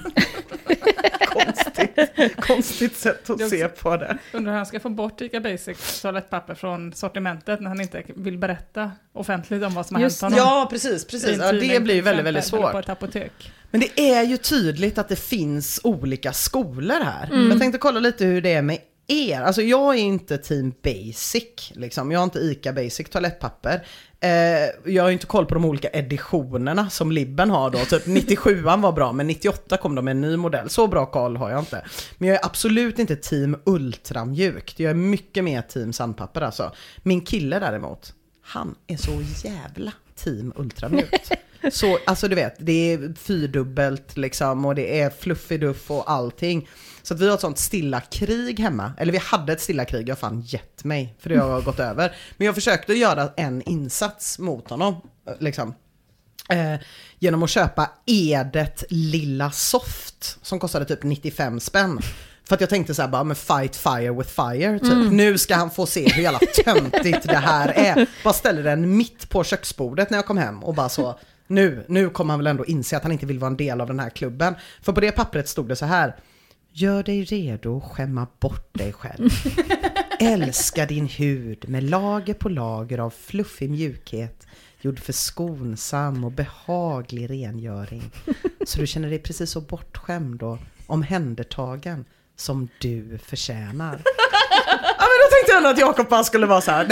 Konstigt sätt att se på det. Undrar hur han ska få bort Ica Basic toalettpapper från sortimentet när han inte vill berätta offentligt om vad som har hänt honom. Ja, precis. Ja, det blir väldigt, väldigt svårt. På ett apotek. Men det är ju tydligt att det finns olika skolor här. Jag tänkte kolla lite hur det är med er. Alltså jag är inte team basic liksom. Jag har inte Ica Basic toalettpapper. Jag har inte koll på de olika editionerna som Libben har då. Typ 97an var bra, men 98 kom de med en ny modell. Så bra koll har jag inte. Men jag är absolut inte team ultramjukt. Jag är mycket mer team sandpapper alltså. Min kille däremot, han är så jävla team ultramjukt. Så, alltså du vet, det är fyrdubbelt liksom, och det är fluffy-duff och allting. Så att vi har ett sånt stilla krig hemma. Eller vi hade ett stilla krig, jag har fan gett mig, för det har gått över. Men jag försökte göra en insats mot honom liksom, genom att köpa Edet Lilla Soft som kostade typ 95 spänn. För att jag tänkte så här bara, men fight fire with fire typ. Nu ska han få se hur jävla töntigt det här är. Bara ställer den mitt på köksbordet när jag kom hem och bara så, nu kommer han väl ändå inse att han inte vill vara en del av den här klubben. För på det pappret stod det så här: gör dig redo att skämma bort dig själv. Älska din hud med lager på lager av fluffig mjukhet, gjord för skonsam och behaglig rengöring. Så du känner dig precis så bortskämd och omhändertagen som du förtjänar. Ja, men då tänkte jag att Jakob bara skulle vara så här: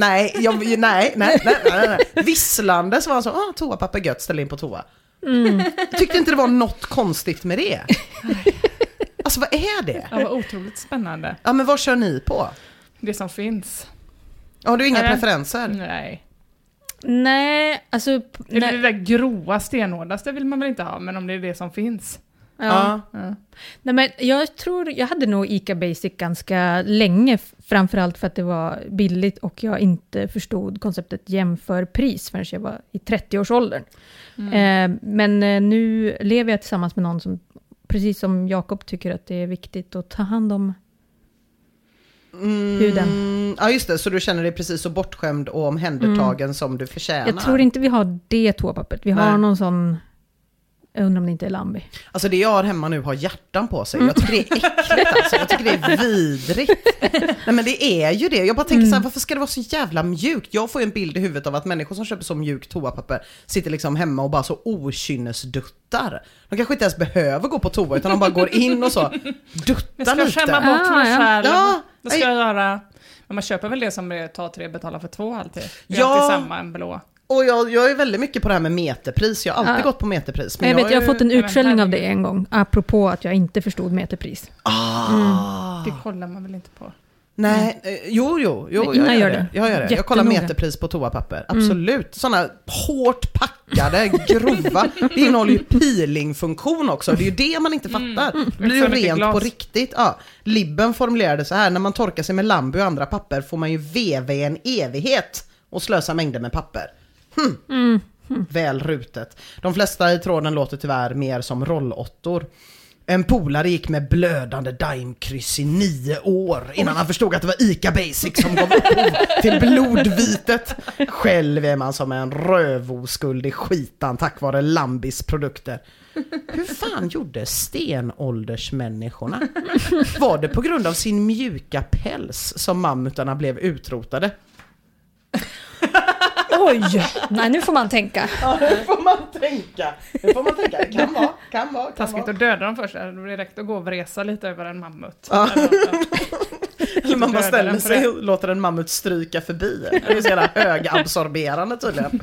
nej. Visslande så var han så, toapapper gött, ställ in på toa. Tyckte inte det var något konstigt med det. Alltså vad är det? Ja, vad otroligt spännande. Ja, men vad kör ni på? Det som finns. Har du inga preferenser? Nej, alltså... Eller det där gråa stenhårdaste vill man väl inte ha, men om det är det som finns. Ja. Nej, men jag tror jag hade nog Ica Basic ganska länge, framförallt för att det var billigt och jag inte förstod konceptet jämförpris förrän jag var i 30-årsåldern. Men nu lever jag tillsammans med någon som, precis som Jakob, tycker att det är viktigt att ta hand om huden. Ja, just det, så du känner dig precis så bortskämd och omhändertagen som du förtjänar. Jag tror inte vi har det toapappret. Vi har någon sån, jag undrar om det inte är Lambi. Alltså det jag har hemma nu har hjärtan på sig. Jag tycker det är äckligt alltså. Jag tycker det är vidrigt. Nej, men det är ju det. Jag bara tänker så här, varför ska det vara så jävla mjukt? Jag får ju en bild i huvudet av att människor som köper så mjukt toapapper sitter liksom hemma och bara så okynnesduttar. De kanske inte ens behöver gå på toa, utan de bara går in och så duttar lite. Jag ska skämma bort mig själv. Ja. Det ska jag göra. Men man köper väl det som tar 3 betalar för 2 alltid. Det är alltid samma, en blå. Och jag är väldigt mycket på det här med meterpris. Jag har alltid gått på meterpris. Men jag har fått en utskällning av det en gång. Apropå att jag inte förstod meterpris. Det kollar man väl inte på? Nej, jo, jag gör det. Jag kollar meterpris på toapapper. Absolut. Sådana hårt packade, grova. Det innehåller ju peelingfunktion också. Det är ju det man inte fattar. Det blir ju rent på riktigt. Ja. Libben formulerade så här: när man torkar sig med Lambi och andra papper får man ju veva i en evighet och slösa mängder med papper. Väl rutet. De flesta i tråden låter tyvärr mer som rollottor. En polare gick med blödande daimkryss i 9 år innan han förstod att det var Ica Basic som gav upphov till blodvitet. Själv är man som en rövoskuld i skitan tack vare Lambis produkter. Hur fan gjorde stenåldersmänniskorna? Var det på grund av sin mjuka päls som mammutarna blev utrotade? Oj, nej nu får man tänka. Ja, nu får man tänka. Det kan vara. Taskigt att döda dem först. Det blir direkt att gå och vresa lite över en mammut. Ja. Eller man bara ställer sig och låter en mammut stryka förbi. Det är så jävla högabsorberande tydligen.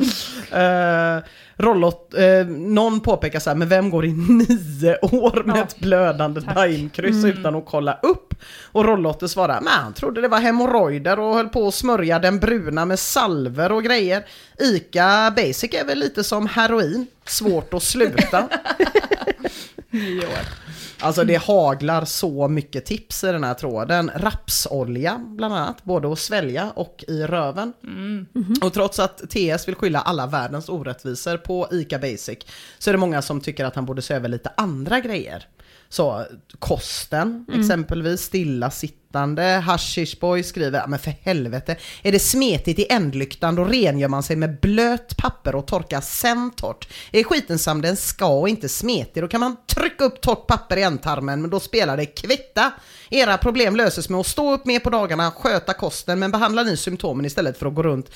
Någon påpekar så här, men vem går i 9 år med ett blödande daimkryss utan att kolla upp? Och Rollotte svarar, men han trodde det var hemorrojder och höll på att smörja den bruna med salver och grejer. Ica Basic är väl lite som heroin, svårt att sluta. 9 år. Alltså det haglar så mycket tips i den här tråden. Rapsolja bland annat, både att svälja och i röven. Och trots att TS vill skylla alla världens orättvisor på Ica Basic så är det många som tycker att han borde se över lite andra grejer. Så kosten, exempelvis stillasittande. Hashish Boy skriver, men för helvete, är det smetigt i ändlyktan då rengör man sig med blöt papper och torkar sen torrt. Är skiten som den ska och inte smetig, då kan man trycka upp torrt papper i ändtarmen, men då spelar det kvitta. Era problem löses med att stå upp mer på dagarna, sköta kosten, men behandlar ni symptomen istället för att gå runt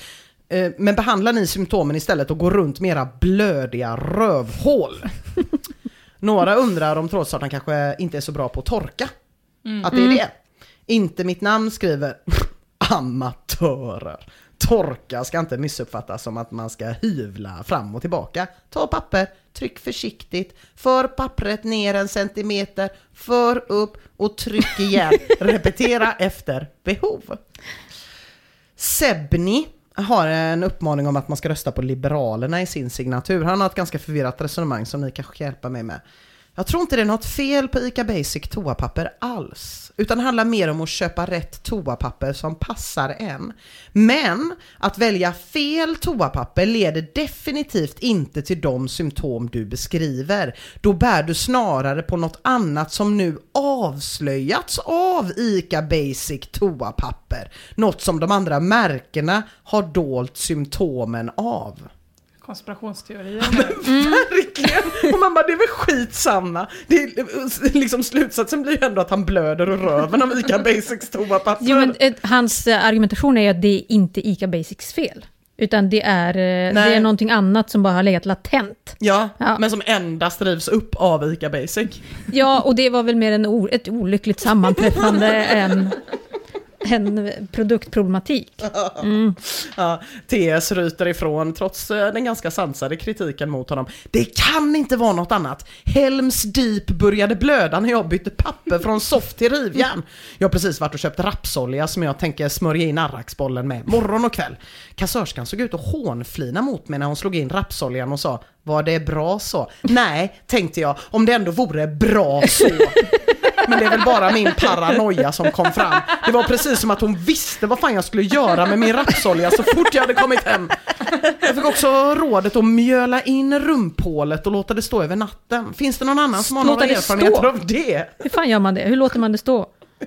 och gå runt med era blödiga rövhål. Några undrar om trådstarten kanske inte är så bra på att torka. Att det är det. Inte mitt namn skriver amatörer. Torka ska inte missuppfattas som att man ska hyvla fram och tillbaka. Ta papper, tryck försiktigt. För pappret ner 1 centimeter. För upp och tryck igen. Repetera efter behov. Sebni har en uppmaning om att man ska rösta på Liberalerna i sin signatur. Han har ett ganska förvirrat resonemang som ni kanske kan hjälpa mig med. Jag tror inte det är något fel på Ica Basic toapapper alls. Utan det handlar mer om att köpa rätt toapapper som passar en. Men att välja fel toapapper leder definitivt inte till de symptom du beskriver. Då bär du snarare på något annat som nu avslöjats av Ica Basic toapapper. Något som de andra märkena har dolt symptomen av. Konspirationsteorier. Verkligen. Och man bara, det är väl skitsamma. Det är, liksom, slutsatsen blir ju ändå att han blöder ur röven av Ica Basics toapapper. Jo, men hans argumentation är att det är inte Ica Basics fel. Utan det är någonting annat som bara har legat latent. Ja, men som endast drivs upp av Ica Basic. Ja, och det var väl mer ett olyckligt sammanträffande än en produktproblematik. Ja, TS ryter ifrån trots den ganska sansade kritiken mot honom. Det kan inte vara något annat. Helms Deep började blöda när jag bytte papper från soft till rivjärn. Jag har precis varit och köpt rapsolja som jag tänker smörja in arraksbollen med morgon och kväll. Kassörskan såg ut och hånflina mot mig när hon slog in rapsoljan och sa, var det bra så? Nej, tänkte jag, om det ändå vore bra så. Men det är väl bara min paranoia som kom fram. Det var precis som att hon visste vad fan jag skulle göra med min rapsolja så fort jag hade kommit hem. Jag fick också rådet att mjöla in rumphålet och låta det stå över natten. Finns det någon annan som har några erfarenheter av det? Hur fan gör man det? Hur låter man det stå?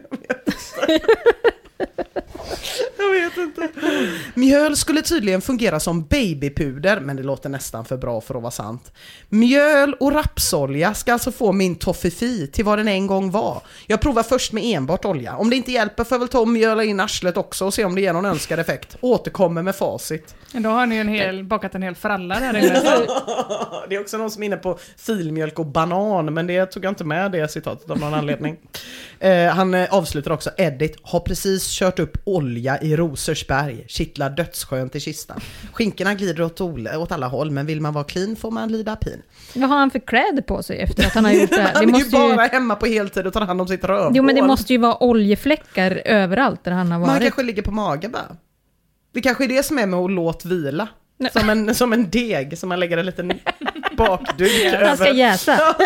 Jag vet inte. Mjöl skulle tydligen fungera som babypuder, men det låter nästan för bra för att vara sant. Mjöl och rapsolja ska alltså få min toffifi till vad den en gång var. Jag provar först med enbart olja. Om det inte hjälper får jag väl ta och mjöla in arslet också och se om det ger någon önskad effekt. Återkommer med facit. Då har ni bakat en hel fralla där inne. Det är också någon som är inne på filmjölk och banan, men det tog jag inte med det citatet av någon anledning. Han avslutar också, Edit har precis kört upp olja i blir rosers berg, kittlar dödsskönt i kistan. Skinkorna glider åt alla håll, men vill man vara clean får man lida pin. Vad har han för kläder på sig efter att han har gjort det här? Han är ju bara hemma på heltid och tar hand om sitt rövhål. Jo, men det måste ju vara oljefläckar överallt där han har varit. Man kanske ligger på magen bara. Det kanske är det som är med att låt vila. Som en deg som man lägger en liten bakduk över. Han ska jäsa.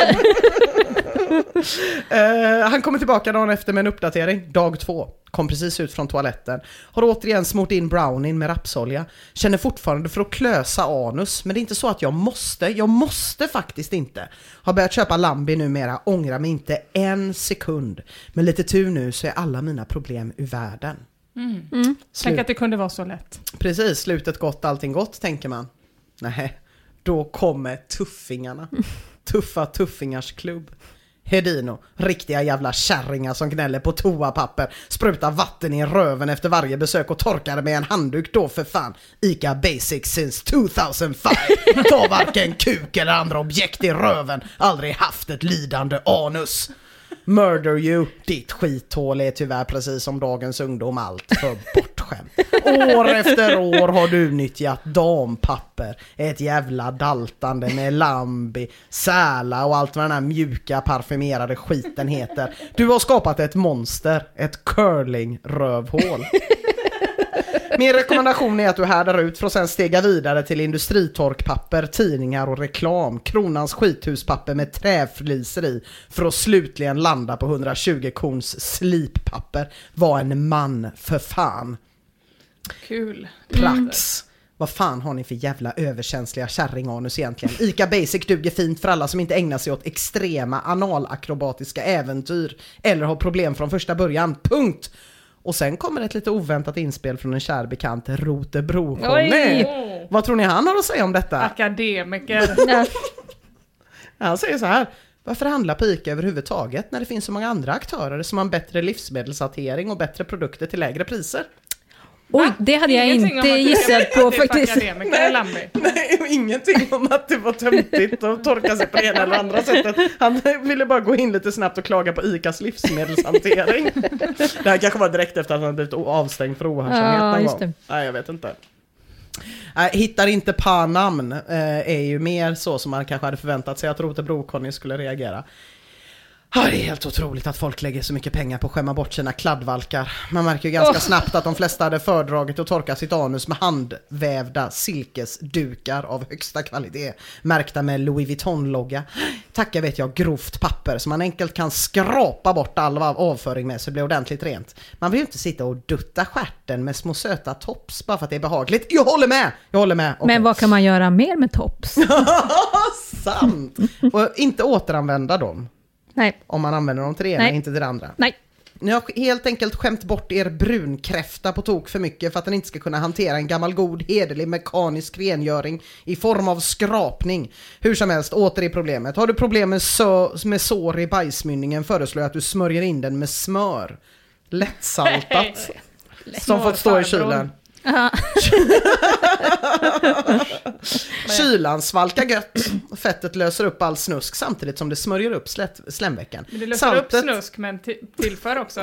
Han kommer tillbaka dagen efter med en uppdatering. Dag 2. Kom precis ut från toaletten. Har återigen smort in brownie med rapsolja. Känner fortfarande för att klösa anus. Men det är inte så att jag måste. Jag måste faktiskt inte. Har börjat köpa Lambi numera. Ångrar mig inte en sekund. Men lite tur nu så är alla mina problem ur världen. Tänk att det kunde vara så lätt. Precis, slutet gott, allting gott, tänker man. Nej, då kommer tuffingarna. Tuffingars klubb. Hedino, riktiga jävla kärringar som gnäller på toapapper, sprutar vatten i röven efter varje besök och torkar med en handduk då för fan. Ica Basic since 2005. Ta varken kuk eller andra objekt i röven. Aldrig haft ett lidande anus. Murder you, ditt skithål är tyvärr precis som dagens ungdom allt för bortskämt. År efter år har du nyttjat dampapper, ett jävla daltande med Lambi, Säla och allt vad den här mjuka parfymerade skiten heter. Du har skapat ett monster, ett curling-rövhål. Min rekommendation är att du härdar ut för att sen stega vidare till industritorkpapper, tidningar och reklam. Kronans skithuspapper med träfliser i för att slutligen landa på 120 kons slippapper. Var en man för fan. Kul. Prax. Vad fan har ni för jävla överkänsliga kärringanus egentligen? Ica Basic duger fint för alla som inte ägnar sig åt extrema analakrobatiska äventyr eller har problem från första början. Punkt! Och sen kommer ett lite oväntat inspel från en kär bekant, Rotebro-Conny. Vad tror ni han har att säga om detta? Akademiker. Han säger så här: varför handla på Ica överhuvudtaget när det finns så många andra aktörer som har en bättre livsmedelshantering och bättre produkter till lägre priser? Oj, det hade jag inte gissat på faktiskt. Nej, och ingenting om att det var tömtigt och torka sig på det ena eller andra sättet. Han ville bara gå in lite snabbt och klaga på Icas livsmedelshantering. Det här kanske var direkt efter att han blivit avstängd för ohörsamhet någon gång. Nej, jag vet inte. Hittar inte pa-namn är ju mer så som man kanske hade förväntat sig att Rotebro-Conny skulle reagera. Det är helt otroligt att folk lägger så mycket pengar på att skämma bort sina kladdvalkar. Man märker ju ganska snabbt att de flesta hade föredragit att torka sitt anus med handvävda silkesdukar av högsta kvalitet, märkta med Louis Vuitton-logga. Tackar vet jag grovt papper som man enkelt kan skrapa bort all avföring med så det blir ordentligt rent. Man vill ju inte sitta och dutta stjärten med små söta tops bara för att det är behagligt. Jag håller med. Okay. Men vad kan man göra mer med tops? Sant! Och inte återanvända dem. Nej. Om man använder dem till det ena, inte till det andra. Nej. Ni har helt enkelt skämt bort er brunkräfta på tok för mycket för att den inte ska kunna hantera en gammal god hederlig mekanisk rengöring i form av skrapning. Hur som helst, åter i problemet. Har du problem med sår i bajsmynningen föreslår jag att du smörjer in den med smör. Lättsaltat. Som fått stå i kylen. Kylan svalkar gött. Fettet löser upp all snusk samtidigt som det smörjer upp slemväcken. Men det löser upp snusk men tillför också.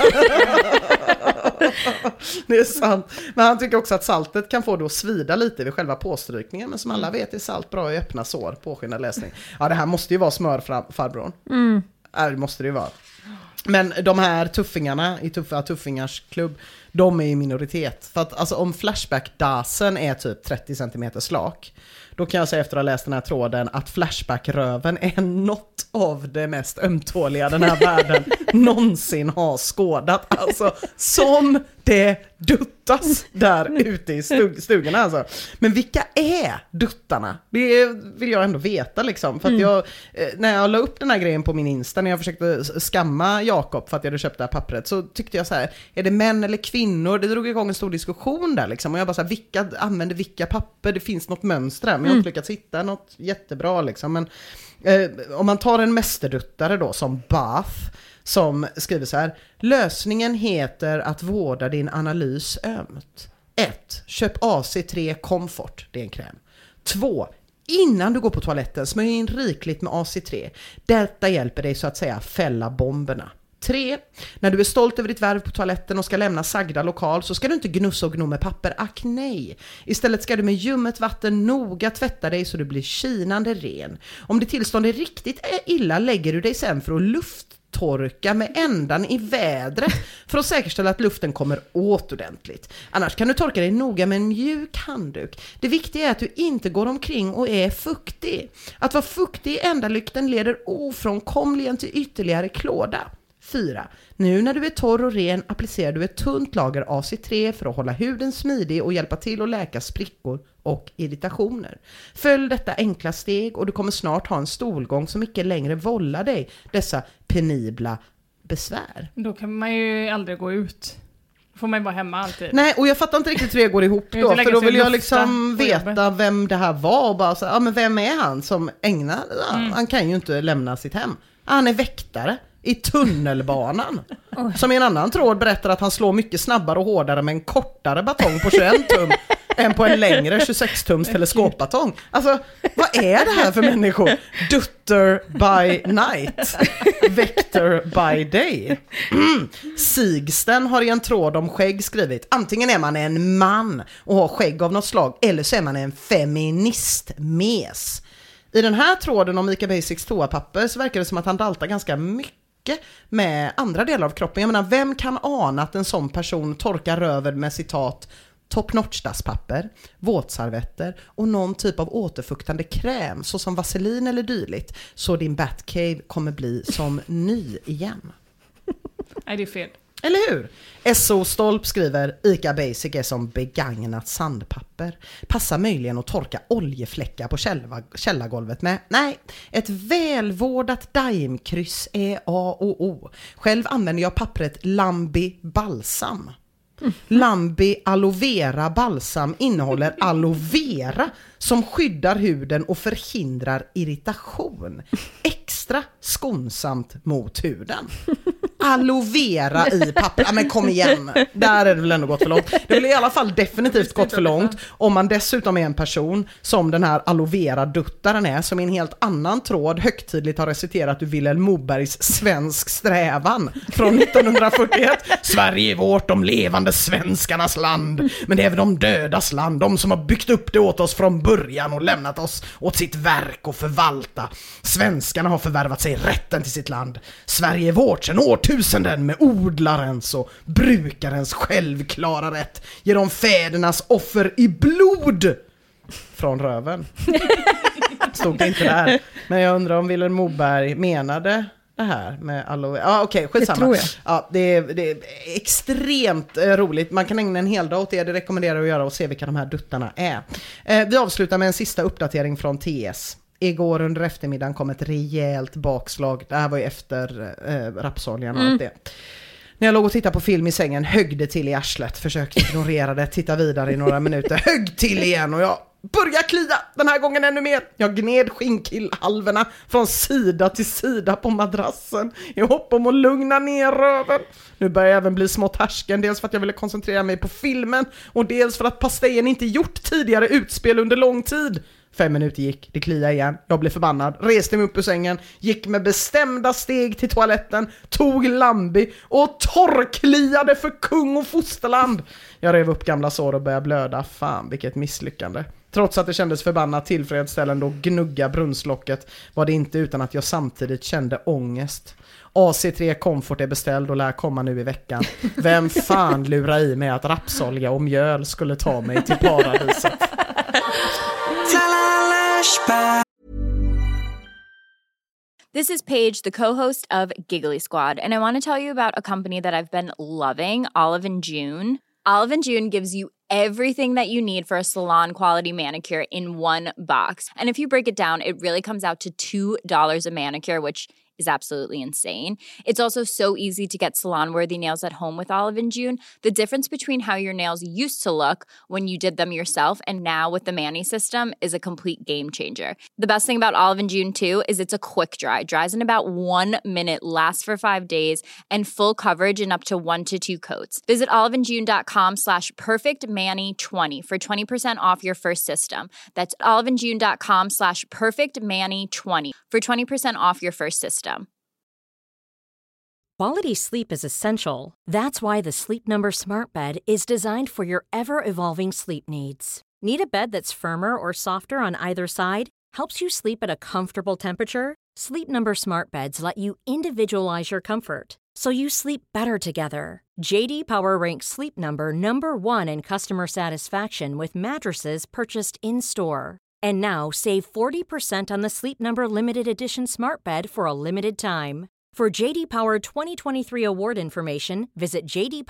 Det är sant. Men han tycker också att saltet kan få det att svida lite vid själva påstrykningen. Men som alla vet är salt bra i öppna sår. Påskynda läsning. Ja, det här måste ju vara smör farbrorn. Det måste det ju vara. Men de här tuffingarna i Tuffingars klubb, de är i minoritet. För att alltså, om Flashback-dasen är typ 30 cm slak, då kan jag säga efter att ha läst den här tråden att Flashback-röven är något av det mest ömtåliga den här världen någonsin har skådat. Alltså, som det duttas där ute i stugorna alltså. Men vilka är duttarna? Det vill jag ändå veta liksom. För att jag, när jag la upp den här grejen på min Insta, när jag försökte skamma Jakob för att jag hade köpt det här pappret, så tyckte jag så här: är det män eller kvinnor? Det drog igång en stor diskussion där liksom. Och jag bara så här, vilka använder vilka papper? Det finns något mönster här, men jag har inte lyckats hitta något jättebra liksom. Men om man tar en mästerduttare då som Bath, som skriver så här: lösningen heter att vårda din analys ömt. 1. Köp AC3 Comfort, det är en kräm. 2. Innan du går på toaletten smörj in rikligt med AC3. Detta hjälper dig så att säga fälla bomberna. 3. När du är stolt över ditt värv på toaletten och ska lämna sagda lokal så ska du inte gnussa och gno med papper. Ack nej. Istället ska du med ljummet vatten noga tvätta dig så du blir kinande ren. Om ditt tillstånd är riktigt illa lägger du dig sen för att lufttorka med ändan i vädret för att säkerställa att luften kommer åt ordentligt. Annars kan du torka dig noga med en mjuk handduk. Det viktiga är att du inte går omkring och är fuktig. Att vara fuktig i ändalykten leder ofrånkomligen till ytterligare klåda. 4. Nu när du är torr och ren applicerar du ett tunt lager AC3 för att hålla huden smidig och hjälpa till att läka sprickor och irritationer. Följ detta enkla steg och du kommer snart ha en stolgång som inte längre vållar dig dessa penibla besvär. Då kan man ju aldrig gå ut. Får man ju vara hemma alltid. Nej, och jag fattar inte riktigt hur det går ihop då. För då vill jag liksom veta vem det här var och bara så, ja men vem är han som ägnar, han kan ju inte lämna sitt hem. Han är väktare i tunnelbanan. Som i en annan tråd berättar att han slår mycket snabbare och hårdare med en kortare batong på 21 tum än på en längre 26-tums teleskopbatong. Alltså, vad är det här för människor? Dutter by night, väkter by day. Sigsten har i en tråd om skägg skrivit: antingen är man en man och har skägg av något slag, eller så är man en feministmes. I den här tråden om Ica Basics toapapper så verkar det som att han daltar ganska mycket med andra delar av kroppen. Jag menar, vem kan ana att en sån person torkar röven med citat top-notch-dasspapper, våtservetter och någon typ av återfuktande kräm såsom vaselin eller dylikt, så din Batcave kommer bli som ny igen. Nej, det är fel. Eller hur? SO Stolp skriver: Ica Basic är som begagnat sandpapper. Passar möjligen att torka oljefläckar på källargolvet med. Nej, ett välvårdat daimkryss är A och O. Själv använder jag pappret Lambi Balsam. Lambi Aloe Vera Balsam innehåller aloe vera som skyddar huden och förhindrar irritation. Extra skonsamt mot huden. Aloe vera i papper. Ja, men kom igen. Där är det väl ändå gått för långt. Det vill i alla fall definitivt gått för långt om man dessutom är en person som den här aloe vera duttaren är, som i en helt annan tråd högtidligt har reciterat ur Vilhelm Mobergs Svensk strävan från 1941. Sverige är vårt, de levande svenskarnas land, men det är även de dödas land, de som har byggt upp det åt oss från början och lämnat oss åt sitt verk och förvalta. Svenskarna har förvärvat sig rätten till sitt land. Sverige är vårt sedan årtusenden med odlarens och brukarens självklara rätt. Ger de fädernas offer i blod från röven. Stod det inte där. Men jag undrar om Vilhelm Moberg menade det här med aloe. Ja, okej, skitsamma. Det tror jag. Ja, det är extremt roligt. Man kan ägna en hel dag åt det. Det rekommenderar jag att göra och se vilka de här duttarna är. Vi avslutar med en sista uppdatering från TS. Igår under eftermiddagen kom ett rejält bakslag. Det här var ju efter rapsoljan och allt det. När jag låg och tittade på film i sängen, högde till i arslet. Försökte ignorera det, titta vidare i några minuter. Högg till igen och jag började klia. Den här gången ännu mer. Jag gned skinkillhalvorna från sida till sida på madrassen i hopp om att lugna ner röven. Nu börjar jag även bli smått härsken. Dels för att jag ville koncentrera mig på filmen och dels för att pastejen inte gjort tidigare utspel under lång tid. 5 minuter gick, det kliade igen. Jag blev förbannad, reste mig upp ur sängen, gick med bestämda steg till toaletten, tog Lambi och torrkliade för kung och fosterland. Jag rev upp gamla sår och började blöda. Fan, vilket misslyckande. Trots att det kändes förbannat tillfredsställande och gnugga brunnslocket var det inte utan att jag samtidigt kände ångest. AC3 Comfort är beställd och lär komma nu i veckan. Vem fan lurar i mig att rapsolja och mjöl skulle ta mig till paradiset? This is Paige, the co-host of Giggly Squad, and I want to tell you about a company that I've been loving, Olive & June. Olive & June gives you everything that you need for a salon-quality manicure in one box. And if you break it down, it really comes out to $2 a manicure, which is absolutely insane. It's also so easy to get salon-worthy nails at home with Olive & June. The difference between how your nails used to look when you did them yourself and now with the Mani system is a complete game changer. The best thing about Olive & June too is it's a quick dry. Dries in about 1 minute, lasts for 5 days, and full coverage in up to 1 to 2 coats. Visit oliveandjune.com/perfectmani20 for 20% off your first system. That's oliveandjune.com/perfectmani20 for 20% off your first system. Quality sleep is essential. That's why the Sleep Number Smart Bed is designed for your ever-evolving sleep needs. Need a bed that's firmer or softer on either side? Helps you sleep at a comfortable temperature? Sleep Number Smart Beds let you individualize your comfort, so you sleep better together. JD Power ranks Sleep Number #1 in customer satisfaction with mattresses purchased in-store. And now, save 40% on the Sleep Number Limited Edition Smart Bed for a limited time. For JD Power 2023 award information, visit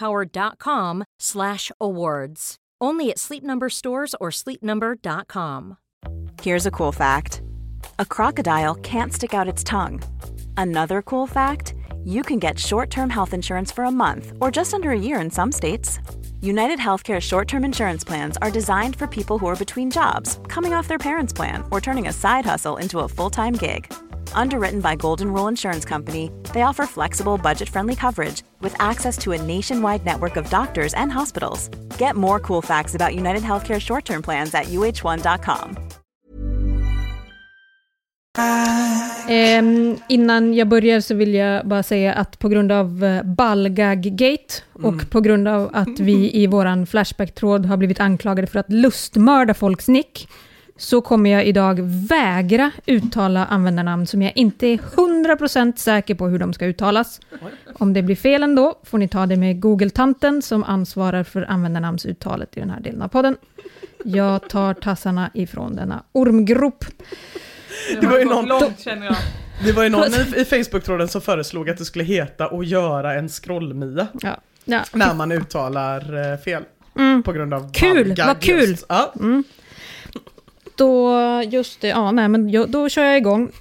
jdpower.com/awards. Only at Sleep Number stores or sleepnumber.com. Here's a cool fact. A crocodile can't stick out its tongue. Another cool fact, you can get short-term health insurance for a month or just under a year in some states. United Healthcare short-term insurance plans are designed for people who are between jobs, coming off their parents' plan, or turning a side hustle into a full-time gig. Underwritten by Golden Rule Insurance Company, they offer flexible, budget-friendly coverage with access to a nationwide network of doctors and hospitals. Get more cool facts about United Healthcare short-term plans at uh1.com. Innan jag börjar så vill jag bara säga att på grund av Balgag-gate och på grund av att vi i våran Flashback-tråd har blivit anklagade för att lustmörda folks nick, så kommer jag idag vägra uttala användarnamn som jag inte är 100% säker på hur de ska uttalas. Om det blir fel ändå får ni ta det med Google-tanten som ansvarar för användarnamnsuttalet i den här delen av podden. Jag tar tassarna ifrån denna ormgrop. Det var ju någon långt, känner jag. Det var ju någon i Facebook-tråden som föreslog att det skulle heta att göra en scrollmia. Ja. När man uttalar fel. På grund av kul, vad kul! Ja. Då, just det, då kör jag igång.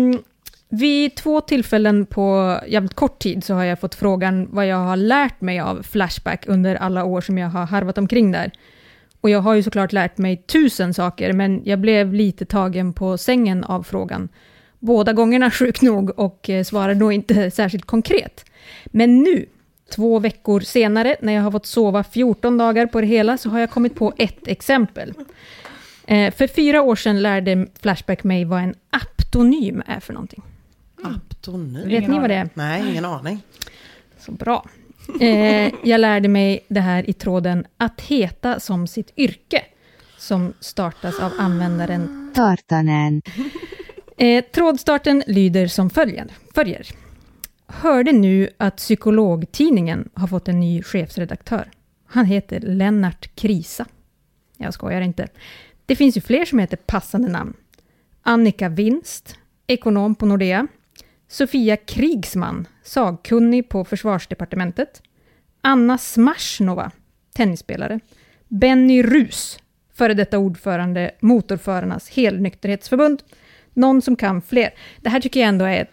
Vid 2 tillfällen på jävligt kort tid så har jag fått frågan vad jag har lärt mig av Flashback under alla år som jag har harvat omkring där. Och jag har ju såklart lärt mig 1000 saker, men jag blev lite tagen på sängen av frågan. Båda gångerna sjukt nog och svarade nog inte särskilt konkret. Men nu, 2 veckor senare, när jag har fått sova 14 dagar på det hela, så har jag kommit på ett exempel. För 4 år sedan lärde Flashback mig vad en aptonym är för någonting. Aptonym? Vet ni vad det är? Nej, ingen aning. Så bra. Jag lärde mig det här i tråden att heta som sitt yrke, som startas av användaren Tartanen. Trådstarten lyder som följer. Hörde nu att Psykologtidningen har fått en ny chefsredaktör. Han heter Lennart Krisa. Jag skojar inte. Det finns ju fler som heter passande namn. Annika Winst, ekonom på Nordea. Sofia Krigsman, sagkunnig på Försvarsdepartementet. Anna Smashnova, tennisspelare. Benny Rus, före detta ordförande Motorförarnas helnykterhetsförbund. Någon som kan fler. Det här tycker jag ändå är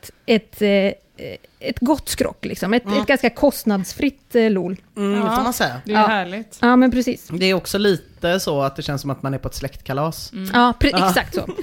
ett gott skrock, liksom. Ett ganska kostnadsfritt LOL. Det får man säga. Det är härligt. Ja, men precis. Det är också lite så att det känns som att man är på ett släktkalas. Ja, exakt så.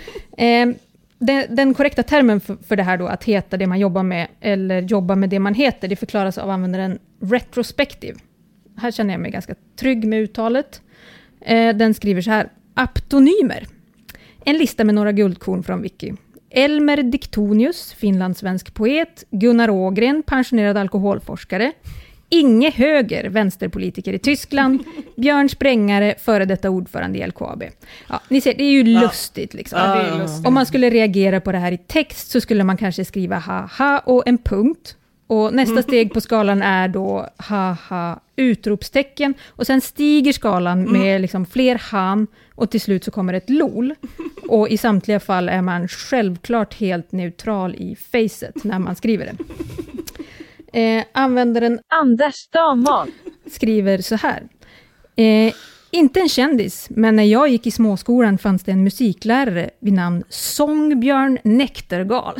Den korrekta termen för det här då, att heta det man jobbar med eller jobba med det man heter, det förklaras av användaren retrospective. Här känner jag mig ganska trygg med uttalet. Den skriver så här: aptonymer. En lista med några guldkorn från Wiki. Elmer Diktonius, finlandssvensk poet. Gunnar Ågren, pensionerad alkoholforskare. Inge Höger, vänsterpolitiker i Tyskland. Björn Sprängare, före detta ordförande i LKAB. Ja, ni ser, det är ju lustigt liksom. Ja, det är lustigt. Om man skulle reagera på det här i text så skulle man kanske skriva haha och en punkt. Och nästa steg på skalan är då haha utropstecken. Och sen stiger skalan med liksom fler han och till slut så kommer ett lol. Och i samtliga fall är man självklart helt neutral i facet när man skriver det. Användaren Anders Damal skriver så här. Inte en kändis, men när jag gick i småskolan fanns det en musiklärare vid namn Sångbjörn Näktergal.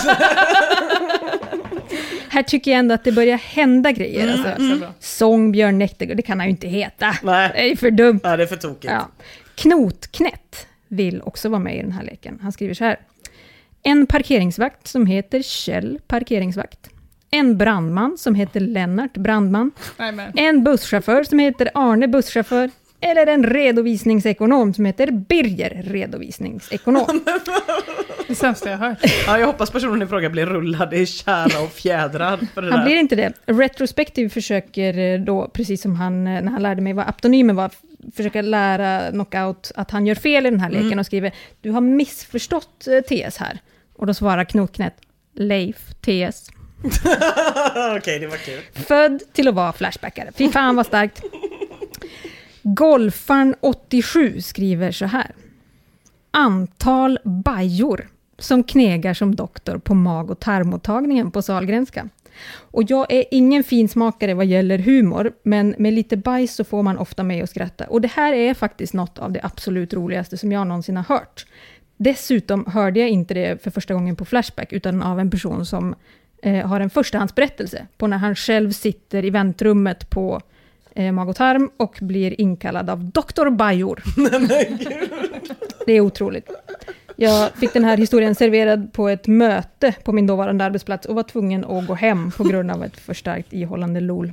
Här tycker jag ändå att det börjar hända grejer. Sångbjörn Näktergal, det kan han ju inte heta. Nej. Det är för dumt. Ja, det är för tokigt. Ja. Knotknätt vill också vara med i den här leken. Han skriver så här. En parkeringsvakt som heter Kjell Parkeringsvakt. En brandman som heter Lennart Brandman. Amen. En busschaufför som heter Arne Busschaufför. Eller en redovisningsekonom som heter Birger Redovisningsekonom. Det sämsta jag har hört. Ja, jag hoppas personen i fråga blir rullad i kärra och fjädrar för det Han där. blir inte det. Retrospektiv försöker då, precis som han, när han lärde mig vad aptonymen var, försöka lära Knockout att han gör fel i den här leken och skriver, du har missförstått TS här. Och då svarar Knotknät, Leif TS. Okej, det var kul. Född till att vara flashbackare. Fy fan vad starkt. Golfaren 87 skriver så här. Antal bajor som knegar som doktor på mag- och tarmmottagningen på Sahlgrenska. Och jag är ingen finsmakare vad gäller humor, men med lite bajs så får man ofta mig att skratta. Och det här är faktiskt något av det absolut roligaste som jag någonsin har hört. Dessutom hörde jag inte det för första gången på Flashback, utan av en person som har en förstahandsberättelse på när han själv sitter i väntrummet på mag och tarm och blir inkallad av Dr. Bajor. Det är otroligt. Jag fick den här historien serverad på ett möte på min dåvarande arbetsplats och var tvungen att gå hem på grund av ett för starkt ihållande lol.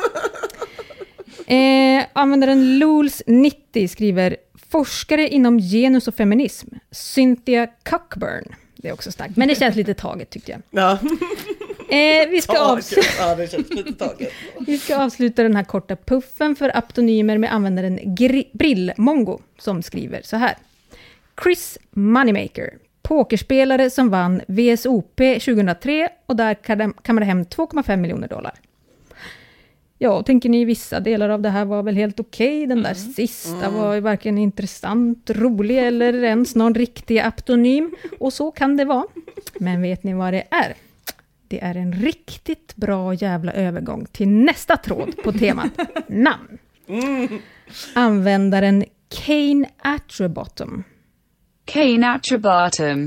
Användaren Lols90 skriver forskare inom genus och feminism. Cynthia Cockburn. Det är också starkt, men det känns lite taget tyckte jag. Ja. Vi ska avsluta den här korta puffen för aptonymer med användaren Brillmongo som skriver så här. Chris Moneymaker, pokerspelare som vann VSOP 2003 och där kammade hem $2,5 miljoner. Ja, tänker ni vissa delar av det här var väl helt okej. Den där sista var ju varken intressant, rolig eller ens någon riktig aptonym. Och så kan det vara. Men vet ni vad det är? Det är en riktigt bra jävla övergång till nästa tråd på temat namn. Användaren Kane Attrabottom. Kane Attrabottom.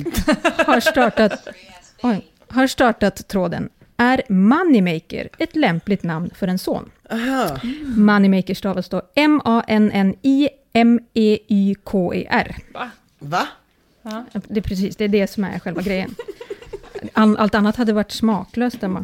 har startat tråden. Är Moneymaker ett lämpligt namn för en son? Aha. Moneymaker stavas då M-A-N-N-I-M-E-Y-K-E-R. Va? Ja. Det är det som är själva grejen. Allt annat hade varit smaklöst, Emma.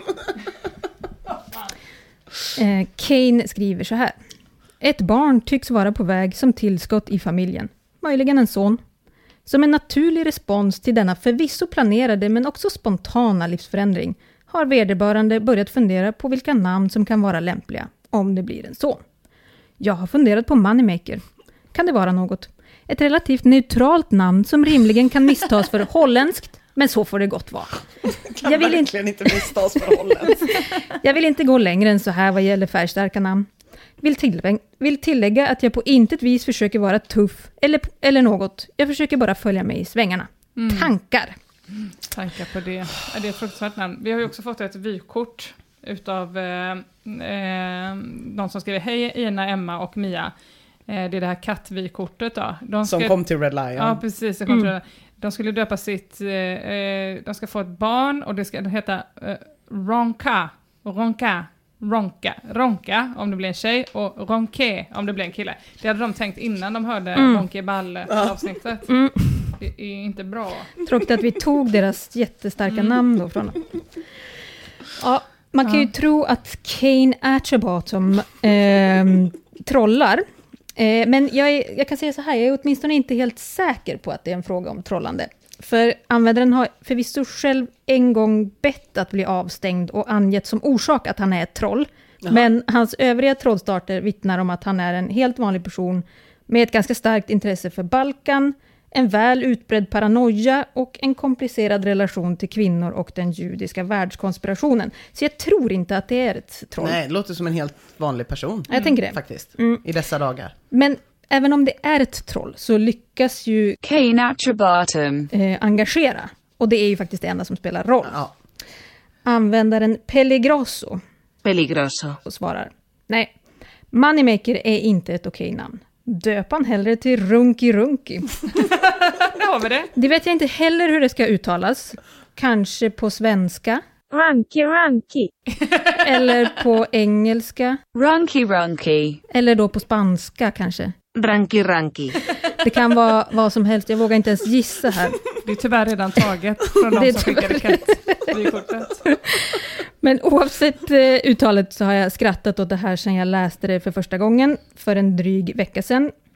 Kane skriver så här. Ett barn tycks vara på väg som tillskott i familjen. Möjligen en son. Som en naturlig respons till denna förvisso planerade men också spontana livsförändring har vederbörande börjat fundera på vilka namn som kan vara lämpliga om det blir en son. Jag har funderat på Moneymaker. Kan det vara något? Ett relativt neutralt namn som rimligen kan misstas för holländskt, men så får det gott vara. Jag vill verkligen inte misstas för holländskt. Jag vill inte gå längre än så här vad gäller färgstarka namn. Vill tillägga att jag på intet vis försöker vara tuff eller något. Jag försöker bara följa med i svängarna. Tankar. Tankar på det. Det är ett fruktansvärt namn. Vi har ju också fått ett vykort utav någon som skriver hej Ina, Emma och Mia. Det är det här kattvykortet då. Som kom till Red Lion. Ja, precis. De skulle döpa sitt... de ska få ett barn och det ska heta Ronka om det blir en tjej och Ronke om det blir en kille. Det hade de tänkt innan de hörde Ronke Ball-avsnittet. Det är inte bra. Tråkigt att vi tog deras jättestarka namn då från. Ja, man kan ju tro att Kane Attrabottom trollar. Men jag kan säga så här, jag är åtminstone inte helt säker på att det är en fråga om trollande. För användaren har förvisso själv en gång bett att bli avstängd och angett som orsak att han är ett troll. Jaha. Men hans övriga trollstarter vittnar om att han är en helt vanlig person med ett ganska starkt intresse för Balkan, en väl utbredd paranoia och en komplicerad relation till kvinnor och den judiska världskonspirationen. Så jag tror inte att det är ett troll. Nej, det låter som en helt vanlig person. Jag tänker det. Faktiskt, i dessa dagar. Men även om det är ett troll så lyckas ju Kane Attrabottom engagera. Och det är ju faktiskt det enda som spelar roll. Ja. Användaren Pellegrosso svarar. Nej, Moneymaker är inte ett okej namn. Döp han hellre till Runky. Där har vi det. Det vet jag inte heller hur det ska uttalas. Kanske på svenska. Runky. Eller på engelska. Runky. Eller då på spanska kanske. Runky. Det kan vara vad som helst. Jag vågar inte ens gissa här. Det är tyvärr redan taget från de som skickade kattvykortet. Men oavsett uttalet så har jag skrattat åt det här sedan jag läste det för första gången för en dryg vecka sedan.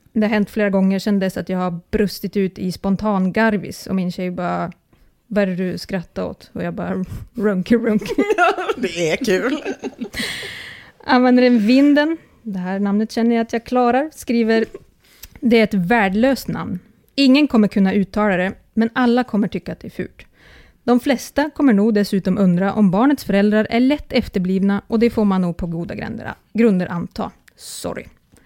Det har hänt flera gånger sedan dess att jag har brustit ut i spontan garvis och min tjej bara, vad är det du skrattar åt? Och jag bara, runky. Det är kul. Användaren Vinden, det här namnet känner jag att jag klarar, skriver, det är ett värdelöst namn. Ingen kommer kunna uttala det, men alla kommer tycka att det är fult. De flesta kommer nog dessutom undra om barnets föräldrar är lätt efterblivna och det får man nog på goda grunder anta. Sorry.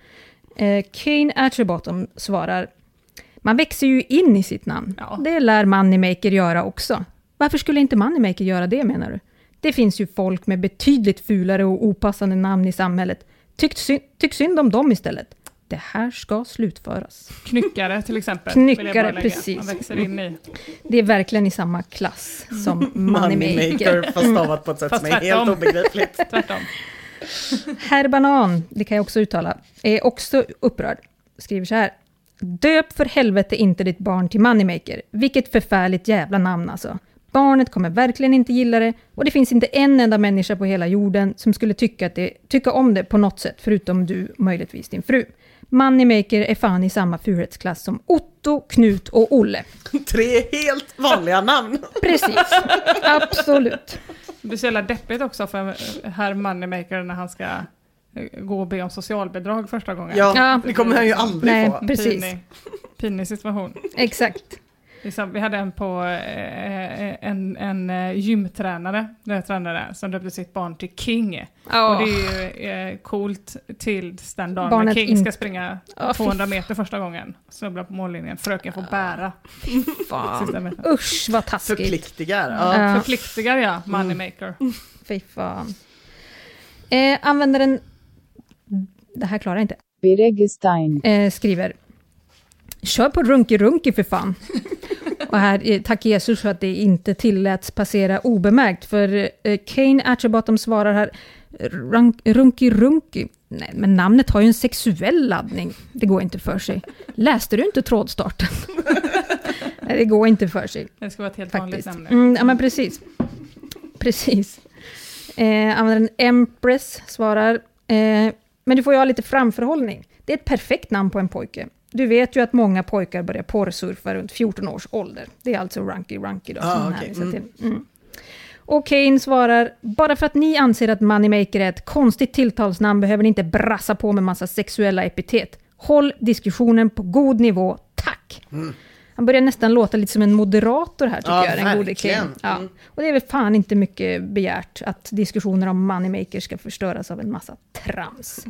Kane Atcherbottom svarar, man växer ju in i sitt namn. Ja. Det lär Moneymaker göra också. Varför skulle inte Moneymaker göra det, menar du? Det finns ju folk med betydligt fulare och opassande namn i samhället. Tyck synd om dem istället. Det här ska slutföras. Knyckare till exempel. Knyckare, precis. Man växer in i. Det är verkligen i samma klass som Moneymaker. Fast stavat på ett sätt som är helt obegripligt. Tvärtom. Herr Banan, det kan jag också uttala, är också upprörd. Skriver så här. Döp för helvete inte ditt barn till Moneymaker. Vilket förfärligt jävla namn alltså. Barnet kommer verkligen inte gilla det och det finns inte en enda människa på hela jorden som skulle tycka om det på något sätt förutom du, möjligtvis din fru. Moneymaker är fan i samma fulhetsklass som Otto, Knut och Olle. 3 helt vanliga namn. Precis, absolut. Det blir så jävla deppigt också för herr Moneymaker när han ska gå och be om socialbidrag första gången. Ja. Det kommer han ju aldrig få. Precis. Pinig situation. Exakt. Vi hade en på en gymtränare som döpte sitt barn till King. Och det är ju coolt till den dagen när King ska springa 200 meter första gången. Snubbla på mållinjen. Fröken får bära. Fan. Usch, vad taskigt. Förpliktigar, Moneymaker. Fy fan. Användaren, det här klarar jag inte. Biregestein. Skriver, kör på runky för fan. Och här, tack Jesus för att det inte tilläts passera obemärkt. För Kane Atcherbottom svarar här, runky. Nej, men namnet har ju en sexuell laddning. Det går inte för sig. Läste du inte trådstarten? Nej, det går inte för sig. Det ska vara ett helt vanligt namn. Ja, men precis. Användaren Empress svarar, men du får ju ha lite framförhållning. Det är ett perfekt namn på en pojke. Du vet ju att många pojkar börjar porrsurfa runt 14 års ålder. Det är alltså runky då. Och Kane svarar, bara för att ni anser att Moneymaker är ett konstigt tilltalsnamn behöver ni inte brassa på med massa sexuella epitet. Håll diskussionen på god nivå, tack. Han börjar nästan låta lite som en moderator här, tycker jag, den gode Kane. Ja. Och det är väl fan inte mycket begärt att diskussioner om Moneymaker ska förstöras av en massa trams.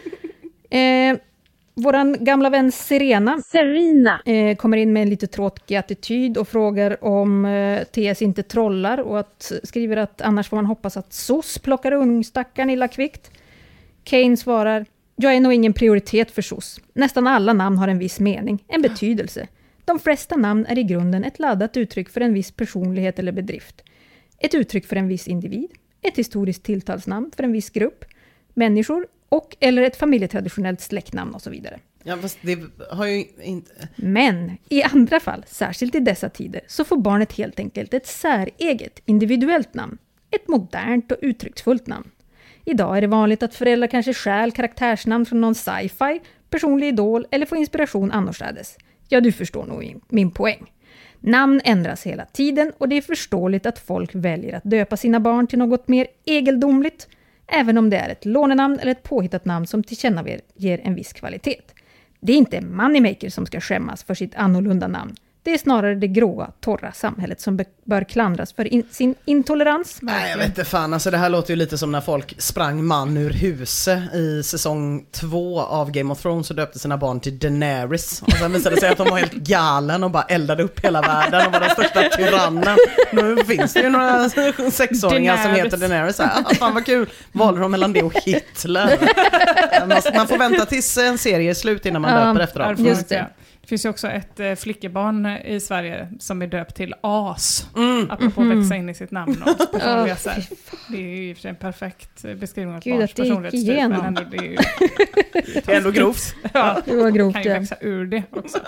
Våran gamla vän Serena kommer in med en lite tråkig attityd och frågar om TS inte trollar och skriver att annars får man hoppas att SOS plockar ungstackaren illa kvickt. Kane svarar, jag är nog ingen prioritet för SOS. Nästan alla namn har en viss mening, en betydelse. De flesta namn är i grunden ett laddat uttryck för en viss personlighet eller bedrift. Ett uttryck för en viss individ, ett historiskt tilltalsnamn för en viss grupp, människor och eller ett familjetraditionellt släktnamn och så vidare. Ja, fast det har ju inte... Men i andra fall, särskilt i dessa tider, så får barnet helt enkelt ett säreget, individuellt namn. Ett modernt och uttrycksfullt namn. Idag är det vanligt att föräldrar kanske stjäl karaktärsnamn från någon sci-fi, personlig idol eller får inspiration annorstädes. Ja, du förstår nog min poäng. Namn ändras hela tiden och det är förståeligt att folk väljer att döpa sina barn till något mer egendomligt, även om det är ett lånenamn eller ett påhittat namn som tillkännager en viss kvalitet. Det är inte Moneymaker som ska skämmas för sitt annorlunda namn. Det är snarare det gråa, torra samhället som bör klandras för sin intolerans. Nej, jag vet inte fan. Alltså, det här låter ju lite som när folk sprang man ur huset i säsong 2 av Game of Thrones och döpte sina barn till Daenerys. Och sen visade det sig att de var helt galen och bara eldade upp hela världen och var den största tyrannen. Nu finns det ju några 6-åringar som heter Daenerys. Fan vad kul. Valde de mellan det och Hitler? Man får vänta tills en serie är slut innan man döper efteråt. Just det. Det finns ju också ett flickebarn i Sverige som är döpt till As. Apropå växa in i sitt namn och personligheter. Det är ju i och för sig en perfekt beskrivning av barns personlighetstyp. Men ändå, det är ändå grovt. Ja, det var grovt, kan ju växa ur det också.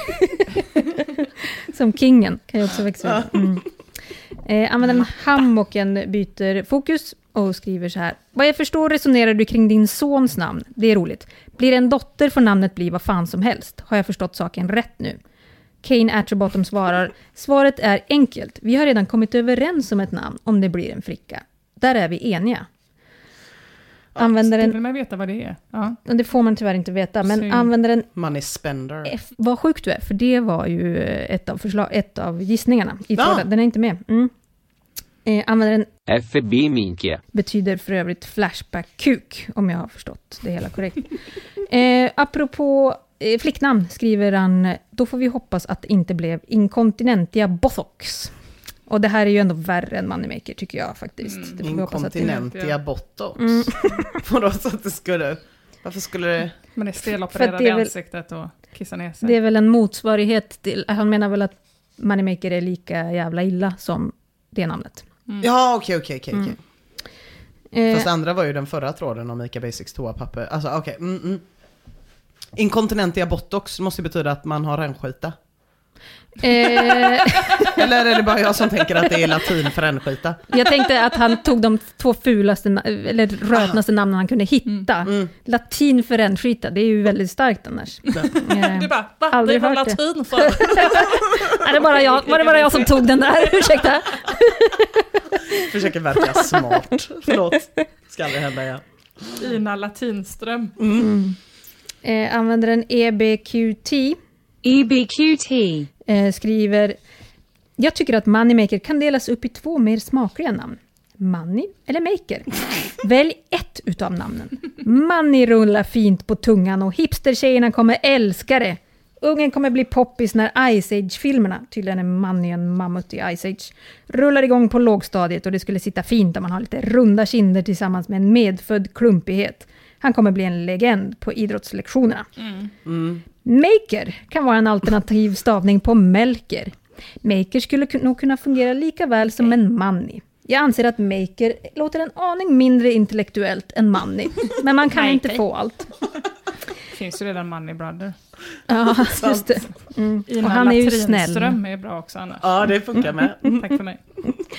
Som kingen kan ju också växa ur. Användaren Hammocken byter fokus och skriver så här. Vad jag förstår resonerar du kring din sons namn. Det är roligt. Blir en dotter får namnet bli vad fan som helst. Har jag förstått saken rätt nu? Kane Atcherbottom svarar. Svaret är enkelt. Vi har redan kommit överens om ett namn om det blir en flicka. Där är vi eniga. Användaren... Vill man veta vad det är? Ja. Det får man tyvärr inte veta. Men användaren... Money spender. Vad sjukt du är. För det var ju ett av gissningarna. Den är inte med. Användaren FB Minke betyder för övrigt flashback-kuk, om jag har förstått det hela korrekt. Apropå flicknamn skriver han, då får vi hoppas att det inte blev Incontinentia Botox. Och det här är ju ändå värre än Moneymaker tycker jag faktiskt. Incontinentia Botox. För då så att det skulle... Varför skulle det... Men det är stelopererade i ansiktet och kissa ner sig. Det är väl en motsvarighet till... Han menar väl att Moneymaker är lika jävla illa som det namnet. Ja, okej. Fast andra var ju den förra tråden om Ica Basics toapapper. Alltså, okej. Incontinentia Botox måste betyda att man har rännskita. Eller är det bara jag som tänker att det är latin för rännskita? Jag tänkte att han tog de 2 fulaste eller rötnaste namnen han kunde hitta. Latin för rännskita, det är ju väldigt starkt annars. Du bara, va? Aldrig det var hört latin för. Var det bara jag som tog den där? Ursäkta. Försöker verka smart. Förlåt. Ska aldrig hända igen. Ina Latinström. Användaren EBQT skriver: jag tycker att Moneymaker kan delas upp i 2 mer smakliga namn. Money eller Maker. Välj ett utav namnen. Money rullar fint på tungan och hipstertjejerna kommer älska det. Ungen kommer bli poppis när Ice Age-filmerna, tydligen är Money en mammut i Ice Age, rullar igång på lågstadiet och det skulle sitta fint om man har lite runda kinder tillsammans med en medfödd klumpighet. Han kommer bli en legend på idrottslektionerna. Maker kan vara en alternativ stavning på Melker. Maker skulle nog kunna fungera lika väl som en Money. Jag anser att Maker låter en aning mindre intellektuellt än Money. Men man kan inte få allt. Det finns ju redan Money Brother. Ja, just det. Och han är ju snäll. Ström är bra också annars. Ja, det funkar med. Tack för mig.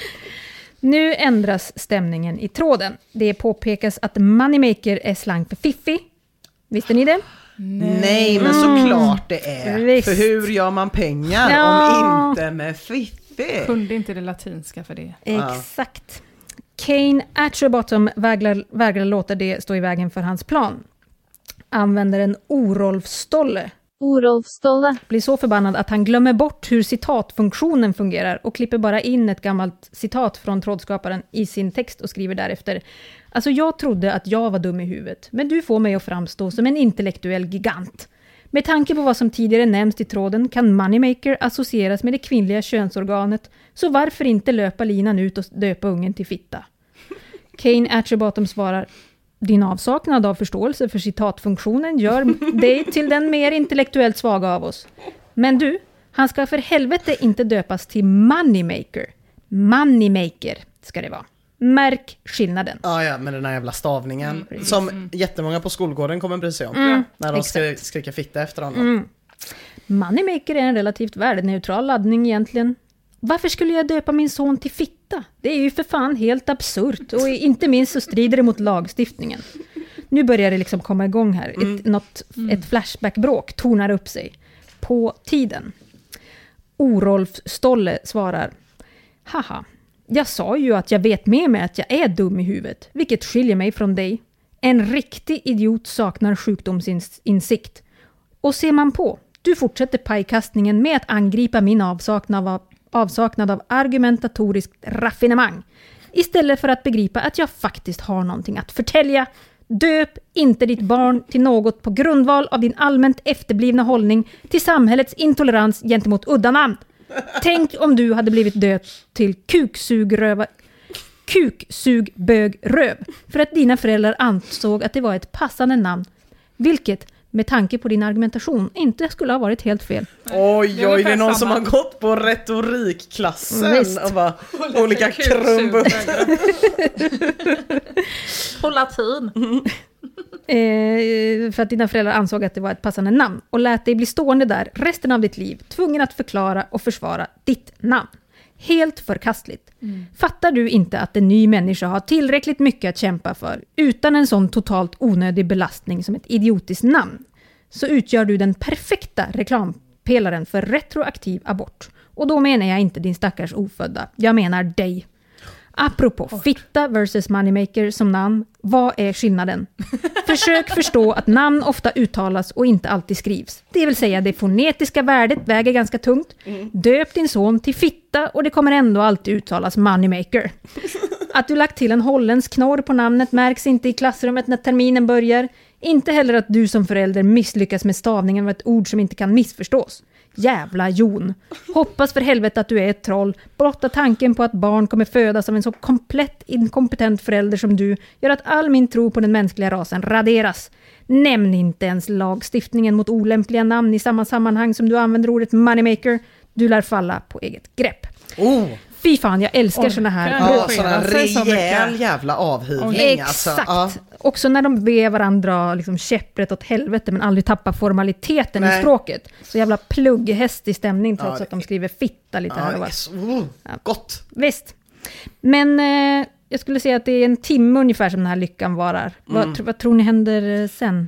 Nu ändras stämningen i tråden. Det påpekas att Moneymaker är slang för fiffi. Visste ni det? Nej, men såklart det är. Visst. För hur gör man pengar om inte med fiffi? Kunde inte det latinska för det. Exakt. Kane Atcherbottom vägrar låta det stå i vägen för hans plan. Användaren Orolf Stolle blir så förbannad att han glömmer bort hur citatfunktionen fungerar och klipper bara in ett gammalt citat från trådskaparen i sin text och skriver därefter: alltså jag trodde att jag var dum i huvudet, men du får mig att framstå som en intellektuell gigant. Med tanke på vad som tidigare nämns i tråden kan Moneymaker associeras med det kvinnliga könsorganet, så varför inte löpa linan ut och döpa ungen till fitta? Kane Atcherbottom svarar: din avsaknad av förståelse för citatfunktionen gör dig till den mer intellektuellt svaga av oss. Men du, han ska för helvete inte döpas till Moneymaker. Moneymaker ska det vara. Märk skillnaden. Ja, med den här jävla stavningen. Som jättemånga på skolgården kommer bry sig om. När de skriker fitta efter honom. Moneymaker är en relativt värdeneutral laddning egentligen. Varför skulle jag döpa min son till fitta? Det är ju för fan helt absurt. Och inte minst så strider det mot lagstiftningen. Nu börjar det liksom komma igång här. Ett flashback-bråk tornar upp sig. På tiden. Orolf Stolle svarar: haha, jag sa ju att jag vet med mig att jag är dum i huvudet. Vilket skiljer mig från dig. En riktig idiot saknar sjukdomsinsikt. Och ser man på, du fortsätter pajkastningen med att angripa min avsaknad av argumentatoriskt raffinemang. Istället för att begripa att jag faktiskt har någonting att förtälja. Döp inte ditt barn till något på grundval av din allmänt efterblivna hållning till samhällets intolerans gentemot udda namn. Tänk om du hade blivit döpt till kuksugbögröv för att dina föräldrar ansåg att det var ett passande namn. Vilket, med tanke på din argumentation, inte skulle ha varit helt fel. Oj, det är någon som har gått på retorikklassen och bara olika krumbukter. På latin. För att dina föräldrar ansåg att det var ett passande namn och lät dig bli stående där resten av ditt liv, tvungen att förklara och försvara ditt namn. Helt förkastligt. Fattar du inte att en ny människa har tillräckligt mycket att kämpa för utan en sån totalt onödig belastning som ett idiotiskt namn? Så utgör du den perfekta reklampelaren för retroaktiv abort. Och då menar jag inte din stackars ofödda. Jag menar dig. Apropå fitta versus moneymaker som namn, vad är skillnaden? Försök förstå att namn ofta uttalas och inte alltid skrivs. Det vill säga det fonetiska värdet väger ganska tungt. Döp din son till fitta och det kommer ändå alltid uttalas moneymaker. Att du lagt till en holländsk knorr på namnet märks inte i klassrummet när terminen börjar. Inte heller att du som förälder misslyckas med stavningen av ett ord som inte kan missförstås. Jävla Jon. Hoppas för helvete att du är ett troll. Blotta tanken på att barn kommer födas av en så komplett inkompetent förälder som du gör att all min tro på den mänskliga rasen raderas. Nämn inte ens lagstiftningen mot olämpliga namn i samma sammanhang som du använder ordet moneymaker. Du lär falla på eget grepp. Fy fan, jag älskar såna här. Ja, såna rejäl jävla avhyvling. Exakt. Alltså. Också när de ber varandra liksom käppret åt helvete men aldrig tappar formaliteten i språket. Så jävla plugghäst i stämning trots att de skriver fitta lite här och var. Gott. Visst. Men jag skulle säga att det är en timme ungefär som den här lyckan varar. Vad tror ni händer sen?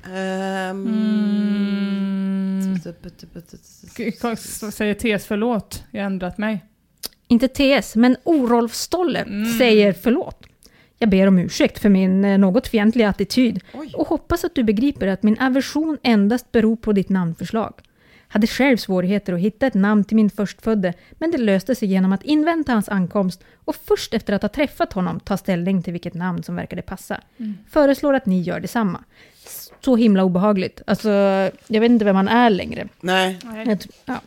Säger TS förlåt, jag har ändrat mig. Inte TS, men Orolf Stolle säger förlåt. Jag ber om ursäkt för min något fientliga attityd och hoppas att du begriper att min aversion endast beror på ditt namnförslag. Hade själv svårigheter att hitta ett namn till min förstfödde, men det löste sig genom att invänta hans ankomst och först efter att ha träffat honom ta ställning till vilket namn som verkade passa. Föreslår att ni gör detsamma. Så himla obehagligt. Alltså, jag vet inte vem man är längre. Nej. Ja.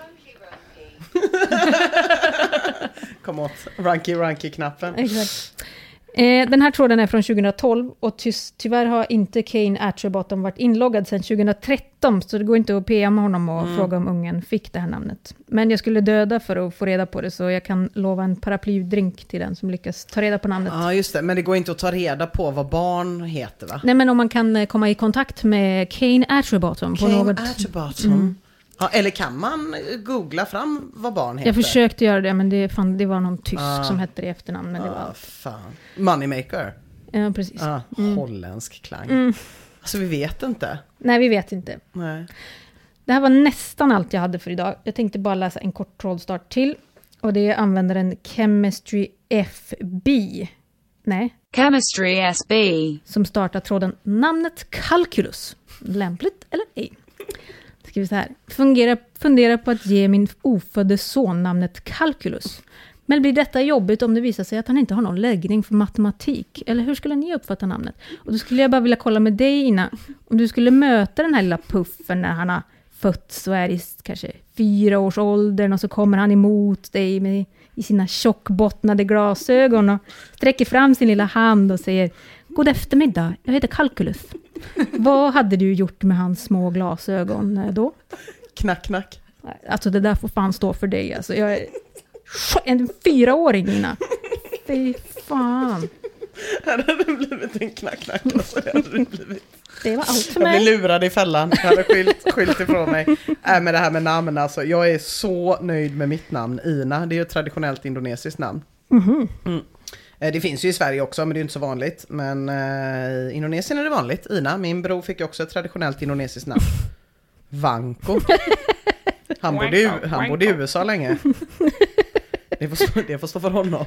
Kom åt Ranky-knappen. Exakt. Den här tråden är från 2012 och tyvärr har inte Kane Atcherbottom varit inloggad sedan 2013 så det går inte att PM honom och fråga om ungen fick det här namnet. Men jag skulle döda för att få reda på det så jag kan lova en paraplydrink till den som lyckas ta reda på namnet. Ja just det, men det går inte att ta reda på vad barn heter va? Nej men om man kan komma i kontakt med Kane Atcherbottom på något... Atcherbottom. Ja, eller kan man googla fram vad barn heter? Jag försökte göra det, men det var någon tysk som hette det i efternamn. Men det var... fan. Moneymaker. Ja, precis. Holländsk klang. Alltså vi vet inte. Nej, vi vet inte. Nej. Det här var nästan allt jag hade för idag. Jag tänkte bara läsa en kort trådstart till. Och det är användaren Chemistry FB. Nej. Chemistry SB. Som startar tråden namnet Calculus. Lämpligt eller ej? Skriver så här. Fundera på att ge min ofödde son namnet Calculus. Men blir detta jobbigt om det visar sig att han inte har någon läggning för matematik? Eller hur skulle ni uppfatta namnet? Och då skulle jag bara vilja kolla med dig Ina. Om du skulle möta den här lilla puffen när han har fötts och är i kanske 4-årsåldern och så kommer han emot dig med, i sina tjockbottnade glasögon och sträcker fram sin lilla hand och säger God eftermiddag, jag heter Calculus. Vad hade du gjort med hans små glasögon då? Knack, knack. Alltså det där får fan stå för dig. Alltså, jag är en 4-åring, Nina. Fy fan. Det hade blivit en knack, knack. Alltså, det hade blivit... Det var allt för mig. Jag blev lurad i fällan. Jag hade skilt ifrån mig. Med det här med namn, alltså. Jag är så nöjd med mitt namn, Ina. Det är ju ett traditionellt indonesiskt namn. Det finns ju i Sverige också, men det är inte så vanligt. Men i Indonesien är det vanligt. Ina, min bror fick ju också ett traditionellt indonesiskt namn. Vanko. Han bodde i USA länge. Det får stå för honom.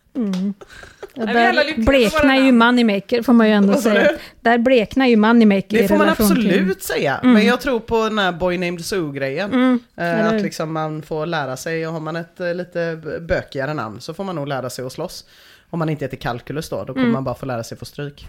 Ja, där bleknar ju moneymaker, får man ju ändå säga. Där bleknar ju moneymaker. Det får man absolut säga. Men jag tror på den här Boy Named Sue-grejen. Att liksom man får lära sig, och har man ett lite bökigare namn så får man nog lära sig att slåss. Om man inte heter Calculus då kommer man bara få lära sig få stryk.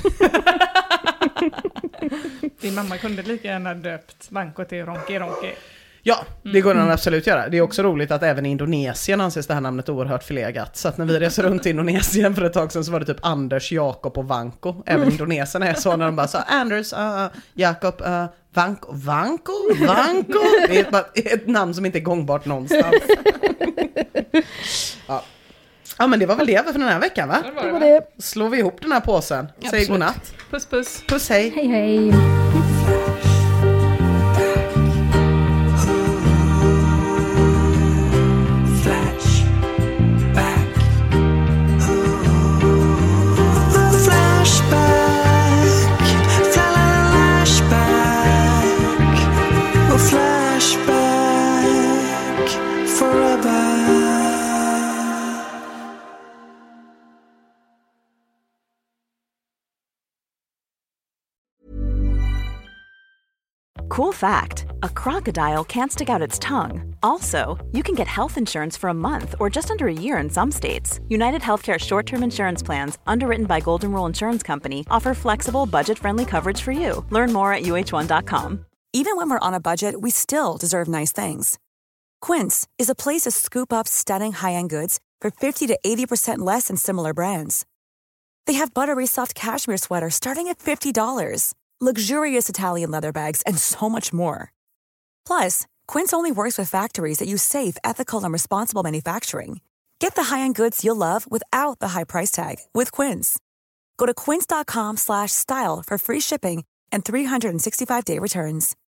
Din mamma kunde lika gärna döpt Vanko till Ronki Ronki. Ja, det går den absolut göra. Det är också roligt att även i Indonesien anses det här namnet oerhört förlegat. Så att när vi reser runt i Indonesien för ett tag sedan så var det typ Anders, Jakob och Vanko. Även Indonesien är så när de bara sa Anders, Jakob, Vanko. Det är ett namn som inte är gångbart någonstans. Ja, men det var väl det för den här veckan, va? Det var det. Slår vi ihop den här påsen. Säg godnatt. Puss, puss. Puss, hej. Hej, hej. Cool fact, a crocodile can't stick out its tongue. Also, you can get health insurance for a month or just under a year in some states. United Healthcare short-term insurance plans, underwritten by Golden Rule Insurance Company, offer flexible, budget-friendly coverage for you. Learn more at uh1.com. Even when we're on a budget, we still deserve nice things. Quince is a place to scoop up stunning high-end goods for 50 to 80% less than similar brands. They have buttery soft cashmere sweaters starting at $50, luxurious Italian leather bags, and so much more. Plus, Quince only works with factories that use safe, ethical, and responsible manufacturing. Get the high-end goods you'll love without the high price tag with Quince. Go to quince.com/style for free shipping and 365-day returns.